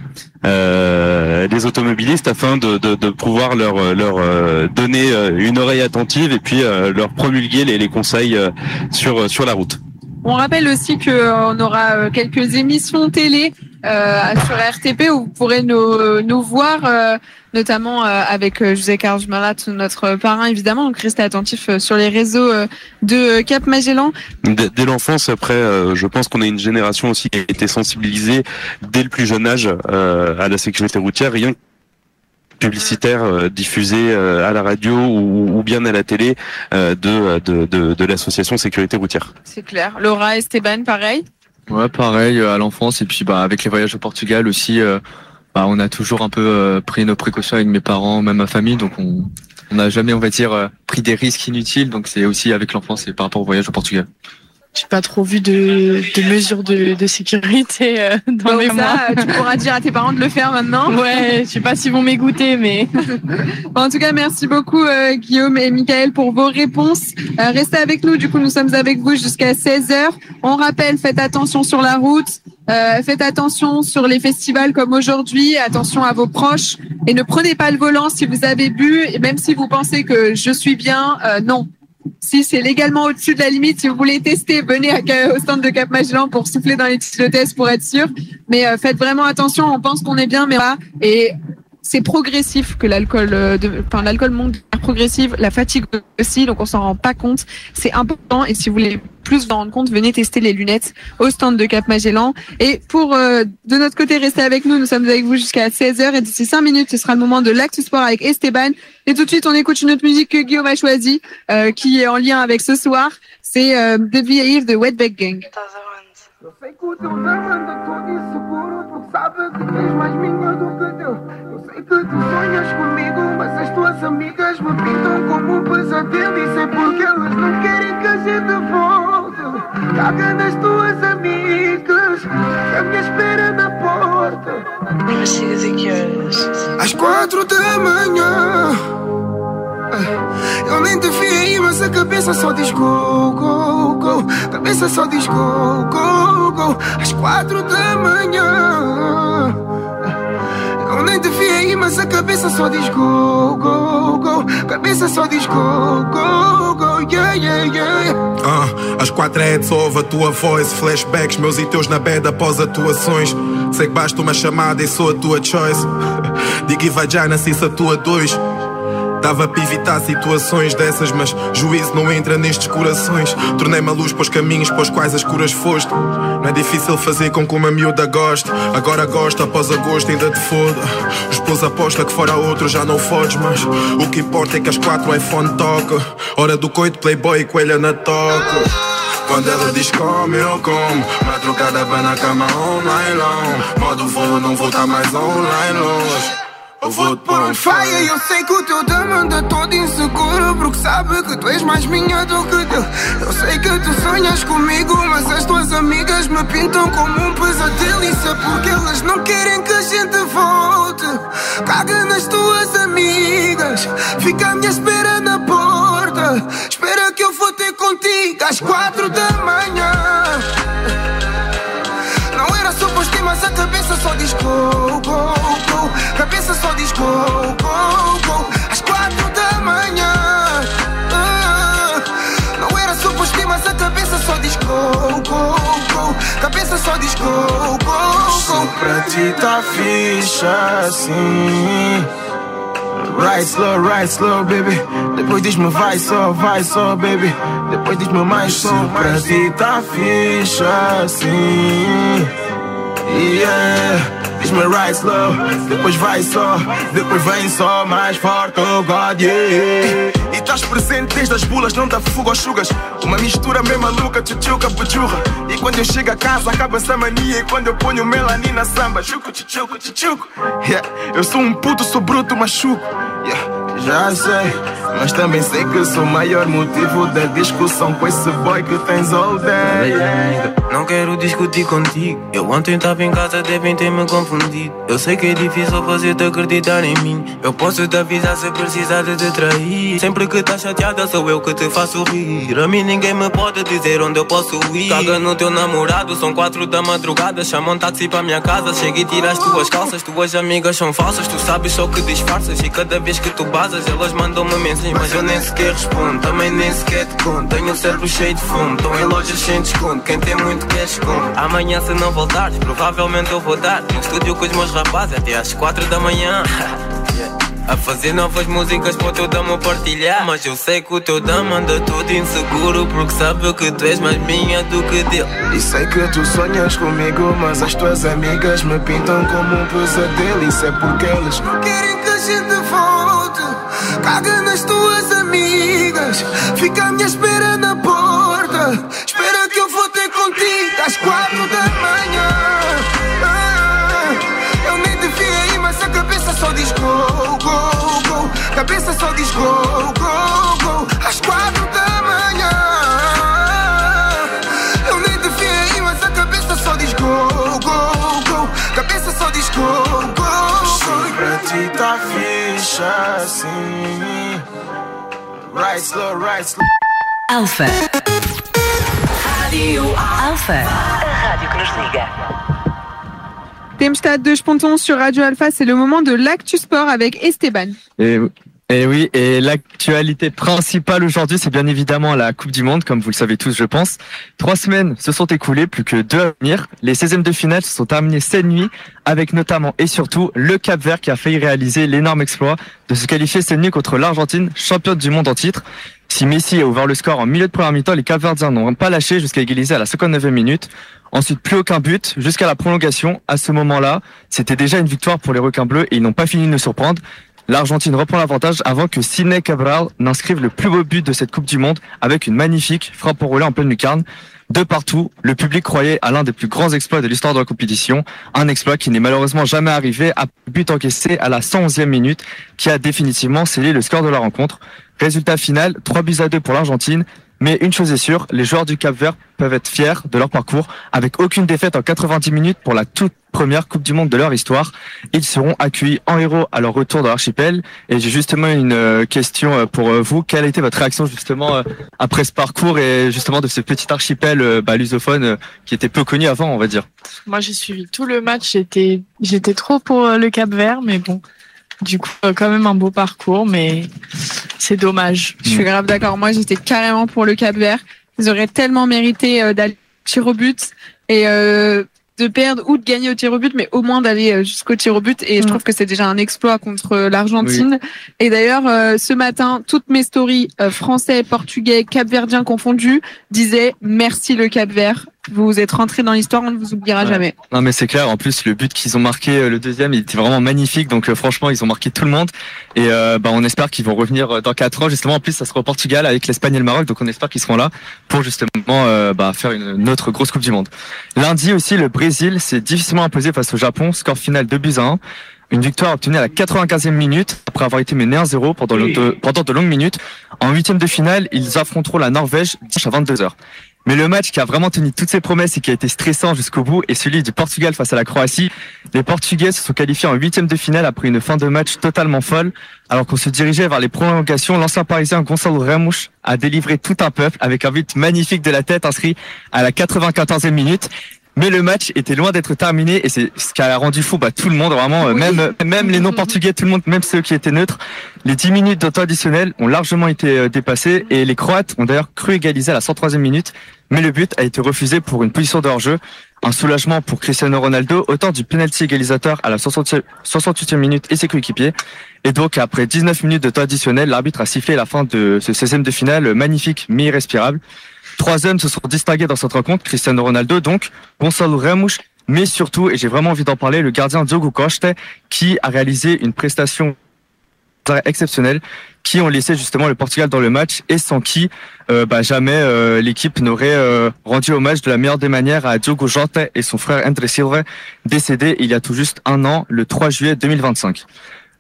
euh, des automobilistes afin de, de, de pouvoir leur, leur euh, donner une oreille attentive et puis euh, leur promulguer les, les conseils euh, sur, sur la route. On rappelle aussi qu'on euh, aura euh, quelques émissions télé euh, sur R T P où vous pourrez nous, nous voir, euh, notamment euh, avec euh, José Carlos Marat, notre parrain évidemment. Donc restez attentifs euh, sur les réseaux euh, de Cap Magellan. Dès, dès l'enfance, après, euh, je pense qu'on a une génération aussi qui a été sensibilisée dès le plus jeune âge euh, à la sécurité routière. Rien que publicitaire euh, diffusé euh, à la radio ou, ou bien à la télé euh, de, de, de, de l'association Sécurité Routière. C'est clair. Laura, Esteban, pareil? Ouais, pareil, euh, à l'enfance. Et puis bah avec les voyages au Portugal aussi, euh, bah, on a toujours un peu euh, pris nos précautions avec mes parents, même ma famille. Donc on on n'a jamais, on va dire, euh, pris des risques inutiles. Donc c'est aussi avec l'enfance et par rapport au voyage au Portugal. J'ai pas trop vu de, de mesures de, de sécurité euh, dans Donc mes ça, mois. tu pourras dire à tes parents de le faire maintenant. Ouais, je sais pas s'ils vont m'écouter, mais... Bon, en tout cas, merci beaucoup euh, Guillaume et Michael pour vos réponses. Euh, restez avec nous, du coup nous sommes avec vous jusqu'à seize heures. On rappelle, faites attention sur la route, euh, faites attention sur les festivals comme aujourd'hui, attention à vos proches et ne prenez pas le volant si vous avez bu, et même si vous pensez que je suis bien, euh, non. Si c'est légalement au-dessus de la limite, si vous voulez tester, venez à, au stand de Cap Magellan pour souffler dans les petits tests pour être sûr. Mais euh, faites vraiment attention, on pense qu'on est bien, mais pas. Et c'est progressif que l'alcool, euh, de, enfin l'alcool monte de manière progressive, la fatigue aussi, donc on s'en rend pas compte. C'est important et si vous voulez plus vous en rendre compte, venez tester les lunettes au stand de Cap Magellan. Et pour euh, de notre côté, restez avec nous, nous sommes avec vous jusqu'à seize heures et d'ici cinq minutes, ce sera le moment de l'Actu Sport avec Esteban. Et tout de suite, on écoute une autre musique que Guillaume a choisie, euh, qui est en lien avec ce soir. C'est euh, The V A de Wetback Gang. Eu sei que o teu nome anda todo inseguro, porque sabe que tens mais minha do que eu. Eu sei que tu sonhas comigo, mas as tuas amigas me pintam como um pesadelo. Isso é porque elas não querem que a gente volte. Caga nas tuas amigas, a minha espera na porta. Preciso de que horas? Às quatro da manhã. Eu nem te vi aí, mas a cabeça só diz go, go, go. Cabeça só diz go, go, go. Às quatro da manhã. Eu nem te vi aí, mas a cabeça só diz go, go, go. Cabeça só diz go, go, go. Yeah, yeah, yeah. Uh, às quatro é de ouve a tua voz. Flashbacks, meus e teus na bed após atuações. Sei que basta uma chamada e sou a tua choice. Digo e vai já nasci-se a tua dois. Dava para evitar situações dessas, mas juízo não entra nestes corações. Tornei-me a luz para os caminhos para os quais as curas foste. Não é difícil fazer com que uma miúda goste. Agora gosta, após agosto ainda te foda. O esposo aposta que fora outro já não fodes, mas o que importa é que às quatro o iPhone toca. Hora do coito, playboy e coelha na toca. Quando ela diz come, eu como. Madrugada vai na cama online long. Modo voo, não vou estar mais online longe. Eu vou te pôr on fire. Eu sei que o teu dama anda todo inseguro, porque sabe que tu és mais minha do que teu. Eu sei que tu sonhas comigo, mas as tuas amigas me pintam como um pesadelo. Isso é porque elas não querem que a gente volte. Caga nas tuas amigas, fica à minha espera na porta. Espera que eu vou ter contigo às quatro da manhã. Não era suposto ir, mas a cabeça só diz go, go, go. Cabeça só diz go, go, go. Às quatro da manhã. Ah, não era suposto ir, mas a cabeça só diz go, go, go. Cabeça só diz go, go, go. Se pra ti tá ficha assim. Right slow, right slow, baby. Depois diz-me vai só, vai só, baby. Depois diz-me mais só. Se pra ti tá ficha assim. Yeah. Diz-me right slow, depois vai só, depois vem só mais forte, oh God, yeah. E estás presente desde as bulas, não dá fuga aos chugas. Uma mistura meio maluca, tchutchuca, buchurra. E quando eu chego a casa acaba essa mania. E quando eu ponho melanina samba, chuco, tchutchuco, tchutchuco. Yeah, eu sou um puto, sou bruto, machuco. Yeah. Já sei, mas também sei que sou o maior motivo da discussão com esse boy que tens all day. Não quero discutir contigo. Eu ontem tava em casa, devem ter me confundido. Eu sei que é difícil fazer-te acreditar em mim. Eu posso te avisar se precisar de te trair. Sempre que estás chateada sou eu que te faço rir. A mim ninguém me pode dizer onde eu posso ir. Caga no teu namorado, são quatro da madrugada. Chama um táxi para minha casa, chega e tira as tuas calças. Tuas amigas são falsas, tu sabes só que disfarças. E cada vez que tu basas, elas mandam-me mensagens, mas eu nem sequer respondo. Também nem sequer te conto. Tenho o cérebro cheio de fumo, estão em lojas sem desconto. Quem tem muito quer esconde. Amanhã se não voltares, provavelmente eu vou dar no estúdio com os meus rapazes até às quatro da manhã. A fazer novas músicas para o teu dama partilhar. Mas eu sei que o teu dama anda todo inseguro, porque sabe que tu és mais minha do que dele. E sei que tu sonhas comigo, mas as tuas amigas me pintam como um pesadelo. Isso é porque eles não querem que a gente volte. Caga nas tuas amigas, fica à minha espera na porta. Espera que eu vou ter contigo às quatro da manhã. Ah, eu nem devia ir, mas a cabeça só diz go, go, go. Cabeça só diz go, go, go. Às quatro da manhã. Eu nem devia ir, mas a cabeça só diz go, go, go. Cabeça só diz go, go, go. Pra ti tá fixe assim. Right slow, right slow. Alfa. Rádio Alfa. A rádio que nos liga. Tempestade deux point onze sur Radio Alpha, c'est le moment de l'actu sport avec Esteban. Et, et oui, et l'actualité principale aujourd'hui, c'est bien évidemment la Coupe du Monde, comme vous le savez tous, je pense. Trois semaines se sont écoulées, plus que deux à venir. Les seizièmes de finale se sont terminés cette nuit, avec notamment et surtout le Cap-Vert qui a failli réaliser l'énorme exploit de se qualifier cette nuit contre l'Argentine, championne du monde en titre. Si Messi a ouvert le score en milieu de première mi-temps, les Cap-Verdiens n'ont pas lâché jusqu'à égaliser à la cinquante-neuvième minute. Ensuite, plus aucun but jusqu'à la prolongation. À ce moment-là, c'était déjà une victoire pour les requins bleus et ils n'ont pas fini de nous surprendre. L'Argentine reprend l'avantage avant que Sidney Cabral n'inscrive le plus beau but de cette Coupe du Monde avec une magnifique frappe au relais en pleine lucarne. De partout, le public croyait à l'un des plus grands exploits de l'histoire de la compétition. Un exploit qui n'est malheureusement jamais arrivé, à but encaissé à la cent onzième minute, qui a définitivement scellé le score de la rencontre. Résultat final, trois buts à deux pour l'Argentine. Mais une chose est sûre, les joueurs du Cap-Vert peuvent être fiers de leur parcours, avec aucune défaite en quatre-vingt-dix minutes pour la toute première Coupe du Monde de leur histoire. Ils seront accueillis en héros à leur retour dans l'archipel. Et j'ai justement une question pour vous. Quelle a été votre réaction justement après ce parcours et justement de ce petit archipel bah, lusophone qui était peu connu avant, on va dire? Moi, j'ai suivi tout le match. J'étais, j'étais trop pour le Cap-Vert, mais bon. Du coup, quand même un beau parcours, mais c'est dommage. Je suis grave d'accord. Moi, j'étais carrément pour le Cap-Vert. Ils auraient tellement mérité euh, d'aller au tir au but et euh, de perdre ou de gagner au tir au but, mais au moins d'aller jusqu'au tir au but. Et mmh. je trouve que c'est déjà un exploit contre l'Argentine. Oui. Et d'ailleurs, euh, ce matin, toutes mes stories euh, français, portugais, cap-verdiens confondus disaient merci le Cap-Vert. Vous êtes rentrés dans l'histoire, on ne vous oubliera ouais. jamais. Non mais c'est clair, en plus le but qu'ils ont marqué, le deuxième, il était vraiment magnifique, donc euh, franchement ils ont marqué tout le monde et euh, bah, on espère qu'ils vont revenir dans quatre ans, justement en plus ça sera au Portugal avec l'Espagne et le Maroc, donc on espère qu'ils seront là pour justement euh, bah, faire une, une autre grosse Coupe du Monde. Lundi aussi le Brésil s'est difficilement imposé face au Japon, score final deux buts à un. Une victoire obtenue à la quatre-vingt-quinzième minute après avoir été mené un zéro pendant, oui. de, pendant de longues minutes. En huitième de finale, ils affronteront la Norvège dimanche à vingt-deux heures. Mais le match qui a vraiment tenu toutes ses promesses et qui a été stressant jusqu'au bout est celui du Portugal face à la Croatie. Les Portugais se sont qualifiés en huitième de finale après une fin de match totalement folle. Alors qu'on se dirigeait vers les prolongations, l'ancien parisien Gonçalo Ramos a délivré tout un peuple avec un but magnifique de la tête inscrit à la quatre-vingt-quatorzième minute. Mais le match était loin d'être terminé et c'est ce qui a rendu fou bah, tout le monde, vraiment, oui. même même les non-portugais, tout le monde, même ceux qui étaient neutres. Les dix minutes de temps additionnel ont largement été dépassées et les Croates ont d'ailleurs cru égaliser à la cent troisième minute, mais le but a été refusé pour une position de hors-jeu. Un soulagement pour Cristiano Ronaldo, auteur du penalty égalisateur à la soixante-huitième minute et ses coéquipiers. Et donc après dix-neuf minutes de temps additionnel, l'arbitre a sifflé la fin de ce seizième de finale magnifique mais irrespirable. Trois hommes se sont distingués dans cette rencontre, Cristiano Ronaldo donc, Gonçalo Ramos, mais surtout, et j'ai vraiment envie d'en parler, le gardien Diogo Costa, qui a réalisé une prestation exceptionnelle, qui ont laissé justement le Portugal dans le match et sans qui euh, bah, jamais euh, l'équipe n'aurait euh, rendu hommage de la meilleure des manières à Diogo Jota et son frère André Silva, décédé il y a tout juste un an, le trois juillet deux mille vingt-cinq.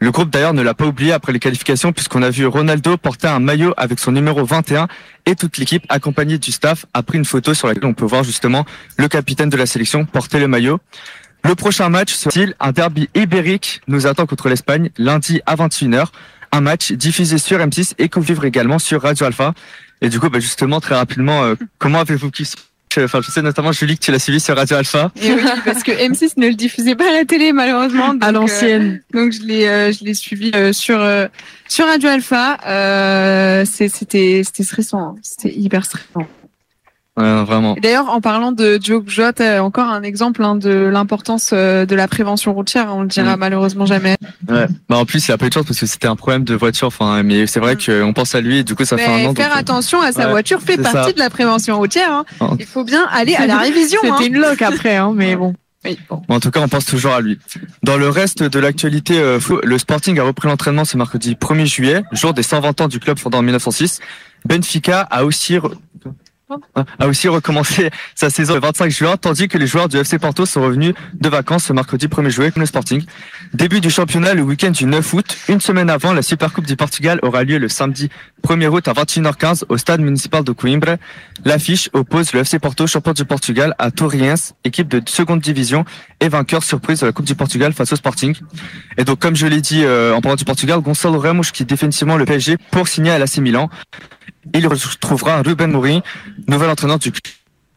Le groupe d'ailleurs ne l'a pas oublié après les qualifications puisqu'on a vu Ronaldo porter un maillot avec son numéro vingt et un et toute l'équipe accompagnée du staff a pris une photo sur laquelle on peut voir justement le capitaine de la sélection porter le maillot. Le prochain match sera-t-il un derby ibérique nous attend contre l'Espagne lundi à vingt et une heures. Un match diffusé sur M six et qu'on vivre également sur Radio Alpha. Et du coup, bah justement, très rapidement, euh, comment avez-vous kiffé ? Enfin, je sais notamment, Julie, que tu l'as suivi sur Radio Alpha. Et oui, parce que M six ne le diffusait pas à la télé, malheureusement. Donc, à l'ancienne. Euh, donc, je l'ai, euh, je l'ai suivi euh, sur euh, sur Radio Alpha. Euh, c'est, c'était, c'était stressant. Hein. C'était hyper stressant. Ouais, vraiment. Et d'ailleurs, en parlant de Joe Jot, euh, encore un exemple hein, de l'importance euh, de la prévention routière. On le dira mmh. malheureusement jamais. Ouais. Bah en plus, il a pas eu de chance parce que c'était un problème de voiture. Enfin, mais c'est vrai mmh. qu'on pense à lui et du coup, ça mais fait un an. Faire donc... attention à sa ouais, voiture fait partie ça. de la prévention routière. Hein. Oh. Il faut bien aller à la révision. C'était hein. une loque après, hein, mais bon. Oui, bon. Bon, en tout cas, on pense toujours à lui. Dans le reste de l'actualité, euh, le Sporting a repris l'entraînement ce mercredi premier juillet, jour des cent vingt ans du club fondé en mille neuf cent six. Benfica a aussi re... a aussi recommencé sa saison le vingt-cinq juin, tandis que les joueurs du F C Porto sont revenus de vacances ce mercredi premier juillet comme le Sporting. Début du championnat le week-end du neuf août. Une semaine avant, la Supercoupe du Portugal aura lieu le samedi premier août à vingt et une heures quinze au stade municipal de Coimbra. L'affiche oppose le F C Porto, champion du Portugal, à Torriense, équipe de seconde division et vainqueur surprise de la Coupe du Portugal face au Sporting. Et donc, comme je l'ai dit euh, en parlant du Portugal, Gonçalo Ramos quitte définitivement le P S G pour signer à l'A C Milan. Il retrouvera Ruben Amorim, nouvel entraîneur du club.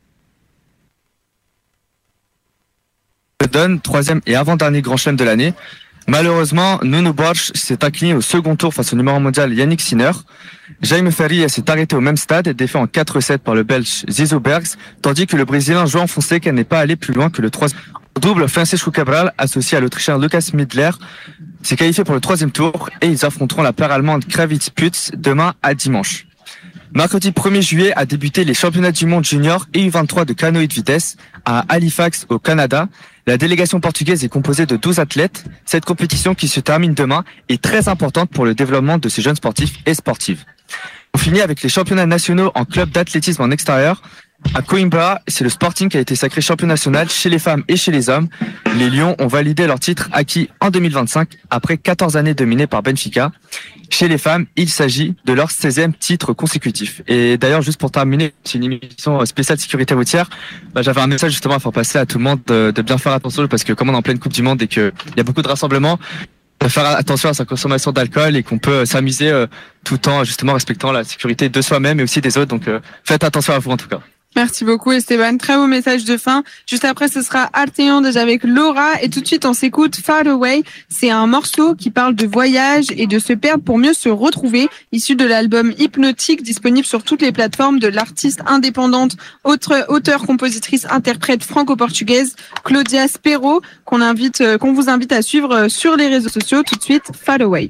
Donne troisième et avant-dernier grand chelem de l'année. Malheureusement, Nuno Borges s'est incliné au second tour face au numéro mondial Yannick Sinner. Jaime Faria s'est arrêté au même stade et défait en quatre sept par le Belge Zizo Bergs, tandis que le Brésilien João Fonseca n'est pas allé plus loin que le troisième. Double, Francisco Cabral, associé à l'Autrichien Lukas Midler, s'est qualifié pour le troisième tour et ils affronteront la paire allemande Kravitz Pütz demain à dimanche. Mercredi premier juillet a débuté les championnats du monde junior et U vingt-trois de canoë de vitesse à Halifax au Canada. La délégation portugaise est composée de douze athlètes. Cette compétition qui se termine demain est très importante pour le développement de ces jeunes sportifs et sportives. On finit avec les championnats nationaux en club d'athlétisme en extérieur. À Coimbra, c'est le Sporting qui a été sacré champion national chez les femmes et chez les hommes. Les Lions ont validé leur titre acquis en deux mille vingt-cinq après quatorze années dominées par Benfica. Chez les femmes, il s'agit de leur seizième titre consécutif. Et d'ailleurs, juste pour terminer, c'est une émission spéciale sécurité routière. Bah, j'avais un message justement à faire passer à tout le monde de, de bien faire attention parce que comme on est en pleine Coupe du Monde et qu'il y a beaucoup de rassemblements, de faire attention à sa consommation d'alcool et qu'on peut s'amuser euh, tout en justement respectant la sécurité de soi-même et aussi des autres. Donc euh, faites attention à vous en tout cas. Merci beaucoup Esteban, très beau message de fin. Juste après ce sera Arteon déjà avec Laura et tout de suite on s'écoute Far Away. C'est un morceau qui parle de voyage et de se perdre pour mieux se retrouver, issu de l'album Hypnotique disponible sur toutes les plateformes de l'artiste indépendante, autre, auteure, compositrice, interprète franco-portugaise Claudia Spero qu'on invite, qu'on vous invite à suivre sur les réseaux sociaux. Tout de suite Far Away.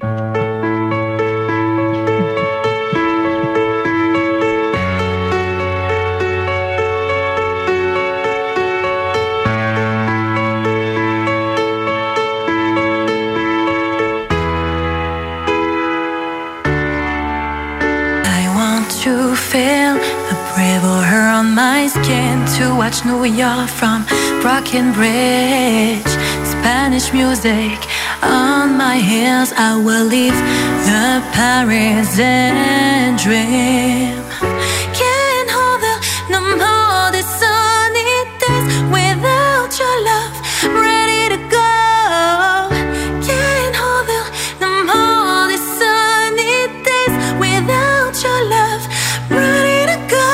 To feel the brave of her on my skin, to watch New York from Broken Bridge, Spanish music on my heels. I will leave the Paris and dream. Can't hold the no more the sunny days without your love. Ready to go. Can't hold the no more the sunny days without your love. Ready to go.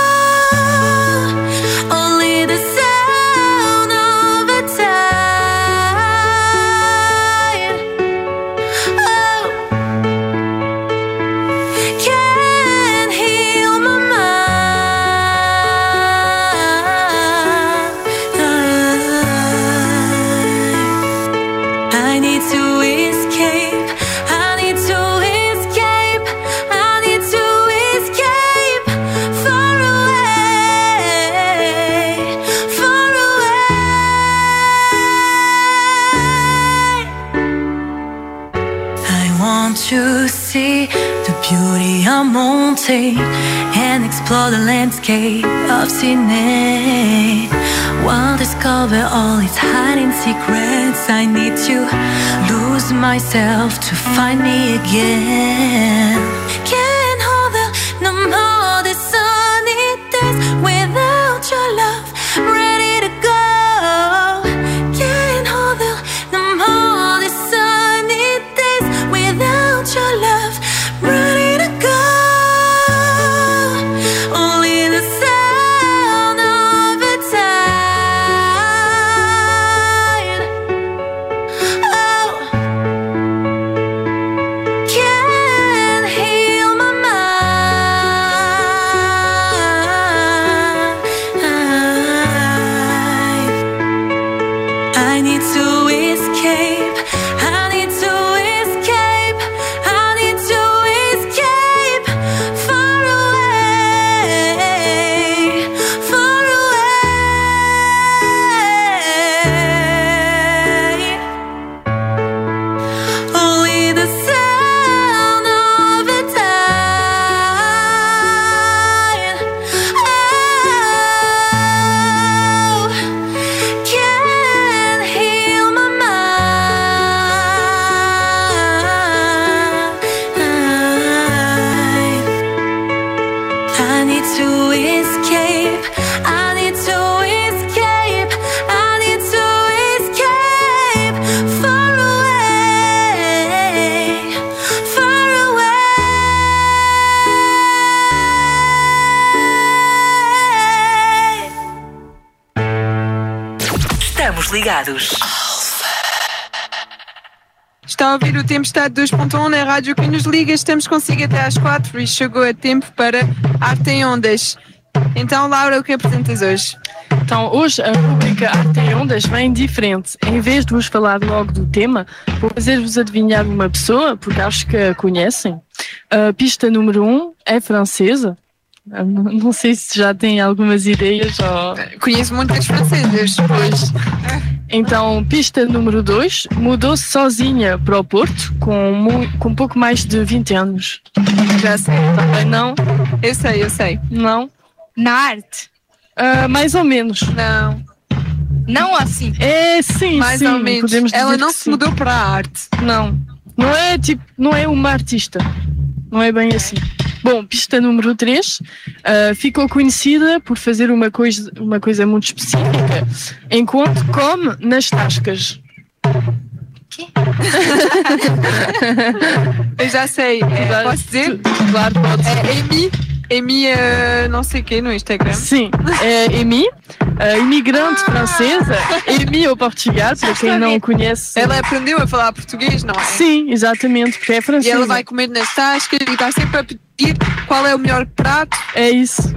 Only the sound of a tide. Oh, can't heal my mind. I need to escape. I need to escape. I need to escape. Far away, far away. I want to see the beauty of mountain and explore the landscape of Sydney. While discover all its hiding secrets, I need to lose myself to find me again. Can't hold the no more the sunny days without your love, ready to go. Can't hold the no more the sunny days without your love, ready to go. Only the sound of a tide, oh, can heal my mind. I need to escape. I need to escape. I need to escape far away, far away. Only the sound of a tide, oh, can heal my mind. I need to escape. I need to escape. I need to escape far away, far away. Estamos ligados. Está a ouvir o Tempestade dois ponto um na rádio que nos liga. Estamos consigo até às quatro e chegou a tempo para Arte em Ondas. Então, Laura, o que apresentas hoje? Então, hoje a rubrica Arte em Ondas vem diferente. Em vez de vos falar logo do tema, vou fazer-vos adivinhar uma pessoa, porque acho que a conhecem. A pista número um é francesa. Ah, Não sei se já têm algumas ideias. Ou... Conheço muitas francesas. Pois. Então, pista número dois mudou-se sozinha para o Porto com, mu- com pouco mais de vinte anos. Já sei. Também não? Eu sei, eu sei. Não? Na arte? Ah, mais ou menos. Não. Não assim? É, sim, Mais sim. ou menos. Podemos Ela dizer não que se sim. mudou para a arte. Não. Não é tipo, não é uma artista. Não é bem assim. Bom, pista número três. Uh, ficou conhecida por fazer uma coisa, uma coisa muito específica, enquanto come nas tascas. Eu já sei. É, posso dizer? Claro, pode. É Amy. Amy, uh, não sei o que no Instagram. Sim, é Amy, uh, imigrante francesa, Amy ao Portugal, para quem não conhece. Ela aprendeu a falar português, não é? Sim, exatamente, porque é E francesa. ela vai comer nas tascas e está sempre a pedir qual é o melhor prato. É isso.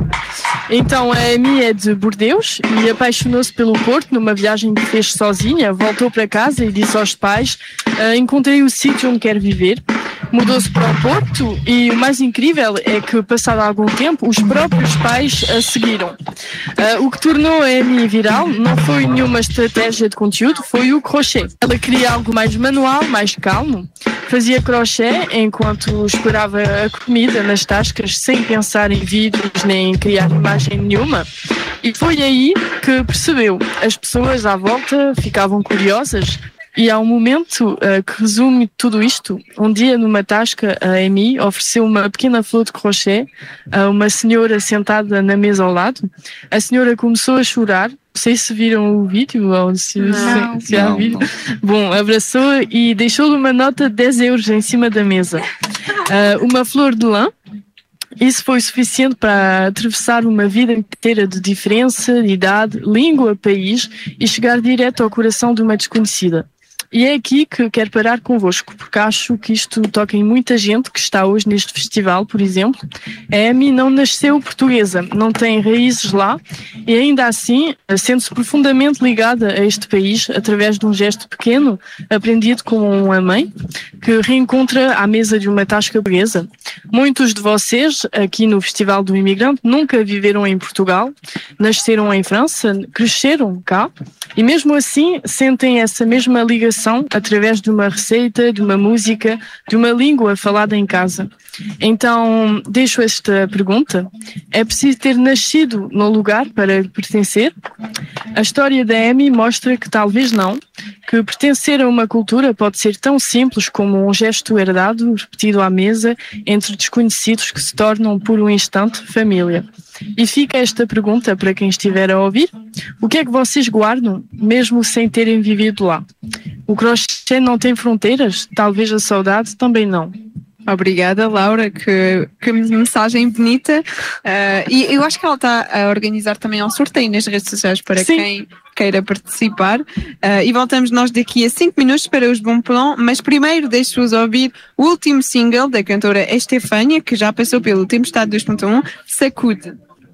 Então a Amy é de Bordeus e apaixonou-se pelo Porto numa viagem que fez sozinha. Voltou para casa e disse aos pais: ah, encontrei o sítio onde quero viver. Mudou-se para o Porto e o mais incrível é que, passado algum tempo, os próprios pais a seguiram. Ah, o que tornou a Amy viral não foi nenhuma estratégia de conteúdo, foi o crochê. Ela queria algo mais manual, mais calmo. Fazia crochê enquanto esperava a comida nas tascas, sem pensar em vídeos nem em criar imagem nenhuma. E foi aí que percebeu. As pessoas à volta ficavam curiosas. E há um momento uh, que resume tudo isto. Um dia, numa tasca, a Amy ofereceu uma pequena flor de crochê a uma senhora sentada na mesa ao lado. A senhora começou a chorar. Não sei se viram o vídeo ou se, Não. se, se há Não, vídeo. não. Bom, abraçou e deixou-lhe uma nota de dez euros em cima da mesa. Uh, uma flor de lã. Isso foi suficiente para atravessar uma vida inteira de diferença, de idade, língua, país e chegar direto ao coração de uma desconhecida. E é aqui que quero parar convosco, porque acho que isto toca em muita gente que está hoje neste festival, por exemplo. A Amy não nasceu portuguesa, não tem raízes lá e ainda assim sente-se profundamente ligada a este país através de um gesto pequeno, aprendido com uma mãe, que reencontra à mesa de uma tasca burguesa. Muitos de vocês, aqui no Festival do Imigrante, nunca viveram em Portugal, nasceram em França, cresceram cá e mesmo assim sentem essa mesma ligação comunicação através de uma receita, de uma música, de uma língua falada em casa. Então, deixo esta pergunta. É preciso ter nascido num lugar para pertencer? A história da Amy mostra que talvez não, que pertencer a uma cultura pode ser tão simples como um gesto herdado, repetido à mesa, entre desconhecidos que se tornam por um instante família. E fica esta pergunta para quem estiver a ouvir. O que é que vocês guardam, mesmo sem terem vivido lá? O crochê não tem fronteiras? Talvez a saudade também não. Obrigada, Laura, que, que mensagem bonita. Uh, e eu acho que ela está a organizar também um sorteio nas redes sociais para Sim. quem queira participar. Uh, e voltamos nós daqui a cinco minutos para os Bom Plan, mas primeiro deixo-vos ouvir o último single da cantora Estefânia, que já passou pelo Tempestade dois ponto um, Sacude.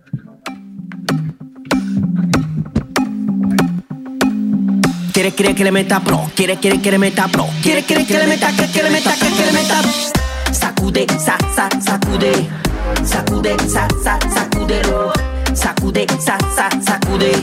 Quiere, quiere que le meta pro, quiere, quiere que le meta pro, quiere, quiere que le meta, que, que le meta, que, que le meta. Sacude, sa, sa, sacude, sacude, sa, sa, sacudero, sacude, sa, sa, sacude,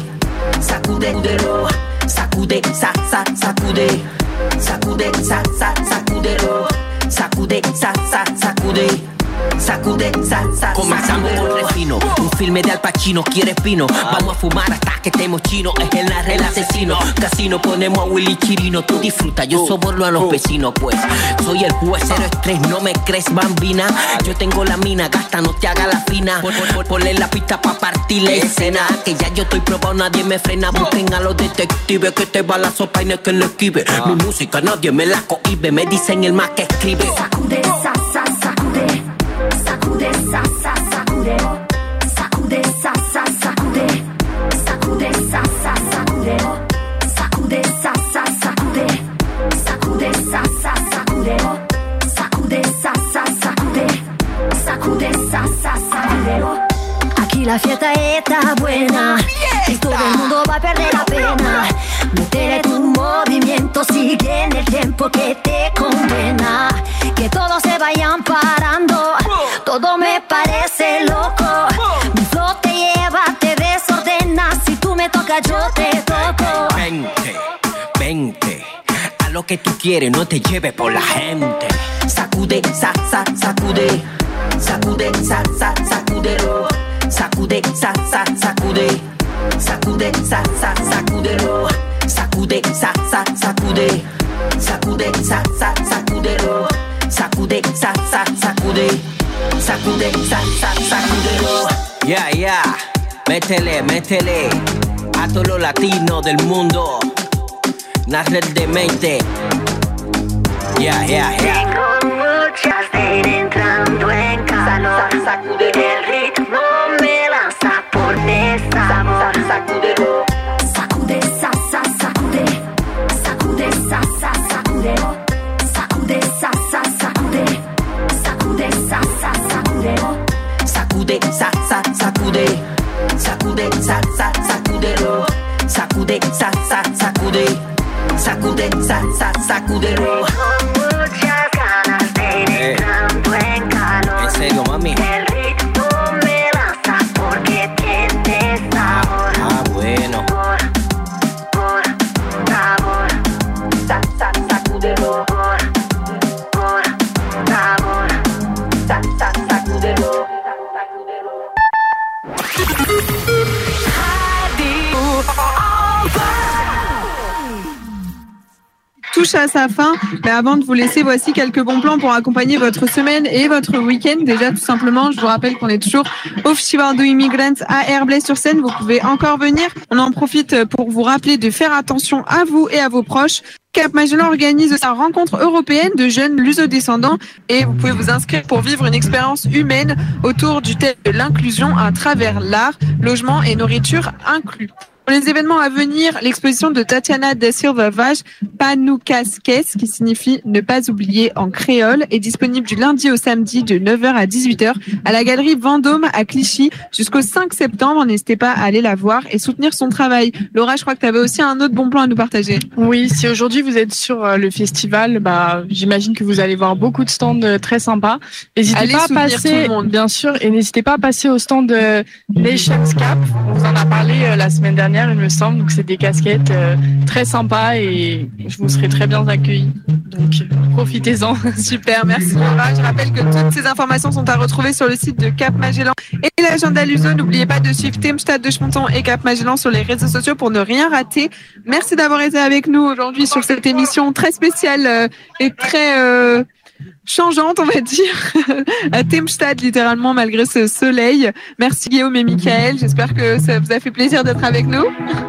sacudero, sacude, sa, sa, sacude, sacude, sa, sa, sacudero, sacude, sa, sa, sacude. Sacude, sa, sa, comenzamos con refino, un filme de Al Pacino, quiere pino, vamos a fumar hasta que estemos chinos, es el narre el asesino, casino ponemos a Willy Chirino, tú disfruta, yo soborno a los vecinos, pues, soy el juez, cero estrés, no me crees bambina, yo tengo la mina, gasta, no te haga la fina, por, por, por, ponle la pista pa' partir la escena, que ya yo estoy probado, nadie me frena, busquen a los detectives, que te va la sopa y no es que le esquive, mi música nadie me la cohibe, me dicen el más que escribe. Sacude, sa, sa, sacude. Sacude, sa, sa, sacude. Sacude, sa, sa, sacude. Sacude, sa, sa, sacude. Sacude, sa, sa, sacude. Sacude, sa, sa, sacude. Sacude, sa, sa, sacude. Sacude, sa, sa, sacude. Aquí la fiesta está buena y todo el mundo va a perder la pena. Métele tu movimiento, sigue en el tiempo que te conviene. Que todos se vayan parando, todo me parece loco. Mi flow te lleva, te desordena, si tú me tocas yo te toco. Vente, vente, a lo que tú quieres, no te lleves por la gente. Sacude, sa, sa, sacude. Sacude, sa, sa, sacudero. Sacude, sa, sa, sacude. Sacude, sa, sa, sacudero. Sacude, sa, sa, sacude. Sacude, sa, sa, sacudero. Sacude, sa, sa, sacude. Sacude, sa, sa, sacudero. Yeah, yeah, métele, métele a todos los latinos del mundo. Una red de mente. Yeah, yeah, yeah. Tengo muchas de ir entrando en calor. Sacude el ritmo, me lanza por sabor. Sacudero. Sacude, sa, sa, sacude. Sacude, sa, sa, sacude. Sacude, sa, sa, sacude. Sacude, sa, sa, sacude. Sacude, sa, sa, sacude. Sacude, sa, sa, sacudero. Sacude, sa, sa, sacude. Sacude, sa, sa, sacudero. Muchas ganas de ir entrando en calor. ¿En serio, mami? El ritmo me lanza porque tiene sabor. Ah, bueno. Por, por, sabor. Sa, sa, sacudero. Por, por, sabor. Sa, sa, sacudero. Touche à sa fin, mais avant de vous laisser, voici quelques bons plans pour accompagner votre semaine et votre week-end. Déjà, tout simplement, je vous rappelle qu'on est toujours au Festival do Immigrant à Herblay-sur-Seine. Vous pouvez encore venir. On en profite pour vous rappeler de faire attention à vous et à vos proches. Cap Magellan organise sa rencontre européenne de jeunes luso-descendants et vous pouvez vous inscrire pour vivre une expérience humaine autour du thème de l'inclusion à travers l'art, logement et nourriture inclus. Pour les événements à venir, l'exposition de Tatiana da Silva Vaz, Panucasques, qui signifie ne pas oublier en créole, est disponible du lundi au samedi de neuf heures à dix-huit heures à la galerie Vendôme à Clichy jusqu'au cinq septembre. N'hésitez pas à aller la voir et soutenir son travail. Laura, je crois que tu avais aussi un autre bon plan à nous partager. Oui, si aujourd'hui vous êtes sur le festival, bah, j'imagine que vous allez voir beaucoup de stands très sympas. N'hésitez allez pas à passer, bien sûr, et n'hésitez pas à passer au stand de Nations Cap. On vous en a parlé la semaine dernière dernière, il me semble. Donc c'est des casquettes euh, très sympas et je vous serai très bien accueillis. Donc euh, profitez-en. Super, merci Laura. Je rappelle que toutes ces informations sont à retrouver sur le site de Cap Magellan et l'agenda Luso. N'oubliez pas de suivre Teamstad de Schmonton et Cap Magellan sur les réseaux sociaux pour ne rien rater. Merci d'avoir été avec nous aujourd'hui sur cette émission très spéciale euh, et très euh, changeante, on va dire, à Teamstad, littéralement, malgré ce soleil. Merci Guillaume et Mickaël. J'espère que ça vous a fait plaisir d'être avec nous.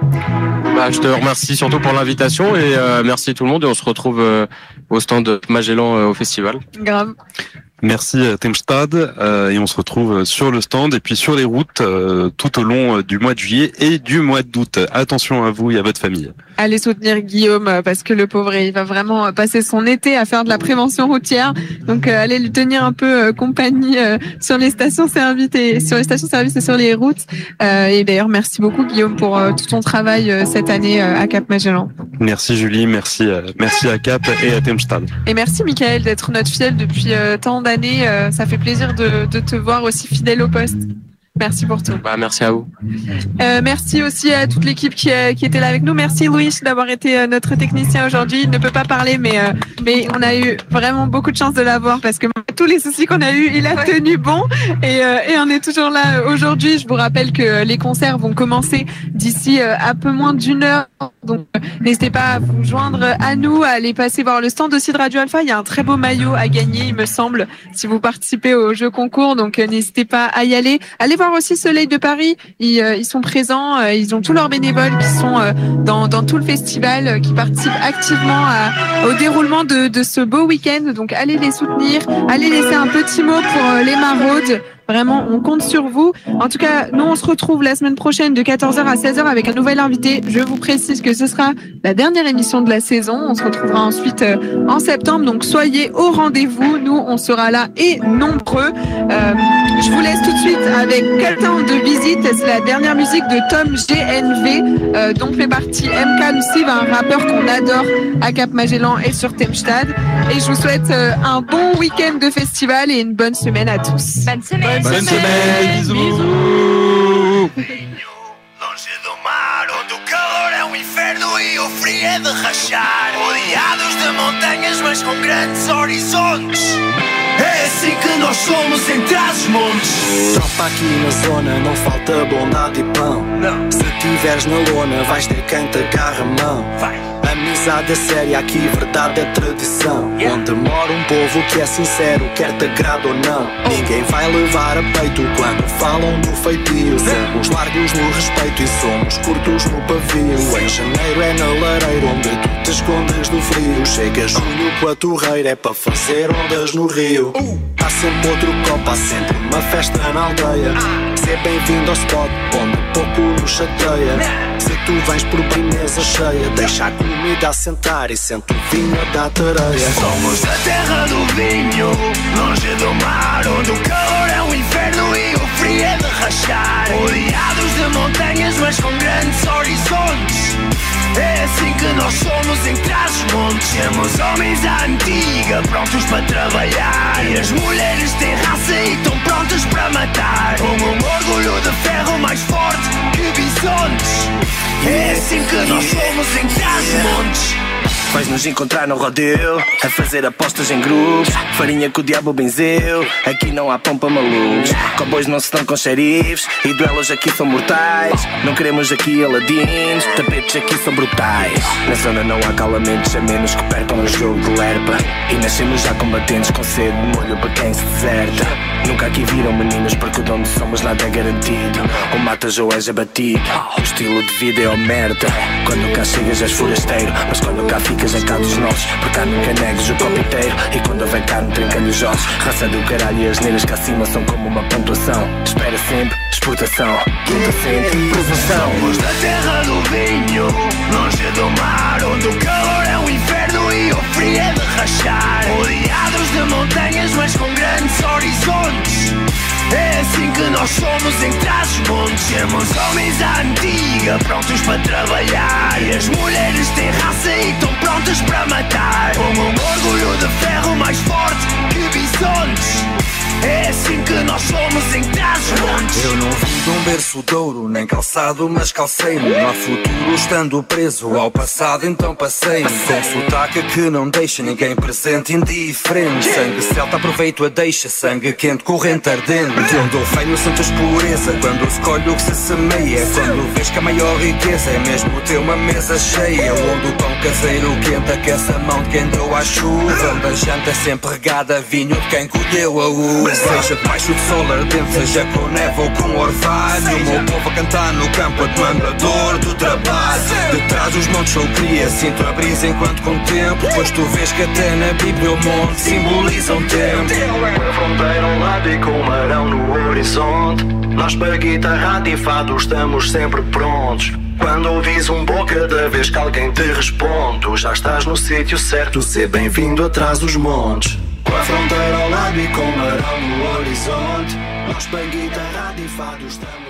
Bah, je te remercie surtout pour l'invitation et euh, merci tout le monde et on se retrouve euh, au stand Magellan euh, au festival. Grave. Merci à Teamstad euh, et on se retrouve sur le stand et puis sur les routes euh, tout au long euh, du mois de juillet et du mois d'août. Attention à vous et à votre famille. Allez soutenir Guillaume parce que le pauvre il va vraiment passer son été à faire de la prévention routière. Donc euh, allez lui tenir un peu euh, compagnie euh, sur les stations-service et sur les stations-service et sur les routes. Euh, et d'ailleurs merci beaucoup Guillaume pour euh, tout ton travail euh, cette année euh, à Cap Magellan. Merci Julie, merci euh, merci à Cap et à Teamstad. Et merci Mickaël d'être notre fidèle depuis euh, tant d'années. Euh, ça fait plaisir de, de te voir aussi fidèle au poste. Merci pour tout. Bah, merci à vous. Euh, merci aussi à toute l'équipe qui, euh, qui était là avec nous. Merci Louis d'avoir été euh, notre technicien aujourd'hui. Il ne peut pas parler, mais, euh, mais on a eu vraiment beaucoup de chance de l'avoir parce que tous les soucis qu'on a eu, il a tenu bon et, euh, et on est toujours là aujourd'hui. Je vous rappelle que les concerts vont commencer d'ici euh, un peu moins d'une heure. Donc euh, n'hésitez pas à vous joindre à nous, à aller passer voir le stand aussi de Radio Alpha. Il y a un très beau maillot à gagner, il me semble, si vous participez au jeu concours. Donc euh, n'hésitez pas à y aller. Allez voir aussi Soleil de Paris, ils, euh, ils sont présents, euh, ils ont tous leurs bénévoles qui sont euh, dans, dans tout le festival, euh, qui participent activement à, au déroulement de, de ce beau week-end. Donc allez les soutenir, allez laisser un petit mot pour euh, les maraudes. Vraiment, on compte sur vous. En tout cas, nous, on se retrouve la semaine prochaine de quatorze heures à seize heures avec un nouvel invité. Je vous précise que ce sera la dernière émission de la saison. On se retrouvera ensuite euh, en septembre. Donc, soyez au rendez-vous. Nous, on sera là et nombreux. Euh, je vous laisse tout de suite avec Quelqu'un de visite. C'est la dernière musique de Tom G N V, euh, dont fait partie M K Lucive, un rappeur qu'on adore à Cap Magellan et sur Teamstad. Et je vous souhaite euh, un bon week-end de festival et une bonne semaine à tous. Bonne semaine. Bonne, Bonne semaine, semaine. Bisous. Longe do mar, onde o calor é um inferno e o frio é de rachar. Rodeados de montanhas, mas com grandes horizontes. É assim que nós somos entre as montes. Tropa aqui na zona, não falta bondade e pão. Não. Se tiveres na lona, vais ter quem te agarra a mão. Vai. Amizade é séria, aqui verdade é tradição. Yeah. Onde mora um povo que é sincero, quer te agrada ou não. Oh. Ninguém vai levar a peito quando falam do feitio. Somos largos no respeito e somos curtos no pavio. Em janeiro é na lareira onde tu te escondes do frio. Chega junho com a torreira, é para fazer ondas no rio. uh. Há sempre outro copo, há sempre uma festa na aldeia. ah. Ser bem-vindo ao spot, onde pouco nos chateia. nah. Se tu vens por bem mesa cheia, deixa a comida a sentar e sente o vinho a dar tareia. Somos da terra do vinho, longe do mar, onde o calor é um inferno e o frio é de rachar. Rodeados de montanhas, mas com grandes horizontes. É assim que nós somos entre as montes. Somos homens à antiga, prontos para trabalhar. E as mulheres têm raça e estão prontas para matar. Com um orgulho de ferro mais forte que bisontes. É assim que nós somos entre as montes. Vais nos encontrar no rodeo, a fazer apostas em grupos. Farinha que o diabo benzeu, aqui não há pão para malucos. Cowboys não se dão com xerifes e duelos aqui são mortais. Não queremos aqui aladins, tapetes aqui são brutais. Na zona não há calamentos, a menos que percam um jogo de lerpa. E nascemos já combatentes com sede de molho para quem se deserta. Nunca aqui viram meninas porque o dom de somos nada é garantido. Ou matas ou és abatido, o estilo de vida é o merda. Quando cá chegas és forasteiro, mas quando cá ficas em cá dos nossos. Porque cá nunca negues o copo inteiro. E quando houver carne trinca-lhe os ossos. Raça do caralho e as neiras cá acima são como uma pontuação. Espera sempre, exportação, luta sempre, produção. Somos da terra do vinho, longe do mar, onde o calor é um inferno e o frio é de rachar. Rodeados de montanhas, mas com grandes horizontes. É assim que nós somos em Trás-os-Montes. Somos homens à antiga, prontos para trabalhar. E as mulheres têm raça e estão prontas para matar. Com um orgulho de ferro mais forte que bisontes. É assim que nós somos em Trás-os-Montes. Eu não vim de um berço de ouro, nem calçado, mas calcei-me. Não há futuro estando preso ao passado, então passei-me. Com sotaque que não deixa ninguém presente, indiferente. Sangue celta, aproveito a deixa, sangue quente, corrente ardente. De onde eu venho sinto-as pureza, quando se colhe o que se semeia. Quando vês que a maior riqueza é mesmo ter uma mesa cheia. Onde o pão caseiro quente aquece a mão de quem deu à chuva. Onde a janta é sempre regada, vinho de quem colheu a uva. Seja debaixo de sol ardente, seja com neve ou com orvalho. O meu povo a cantar no campo, a demandador do trabalho. De trás os montes eu cria, sinto a brisa enquanto contemplo. Pois tu vês que até na Bíblia o monte simboliza um tempo. A fronteira ao lado e com o marão no horizonte. Nós para guitarra e fado estamos sempre prontos. Quando ouvis um bom cada vez que alguém te responde, tu já estás no sítio certo, ser bem-vindo atrás dos montes. Com a fronteira ao lado e com o marão no horizonte. Nós para guitarra e fado estamos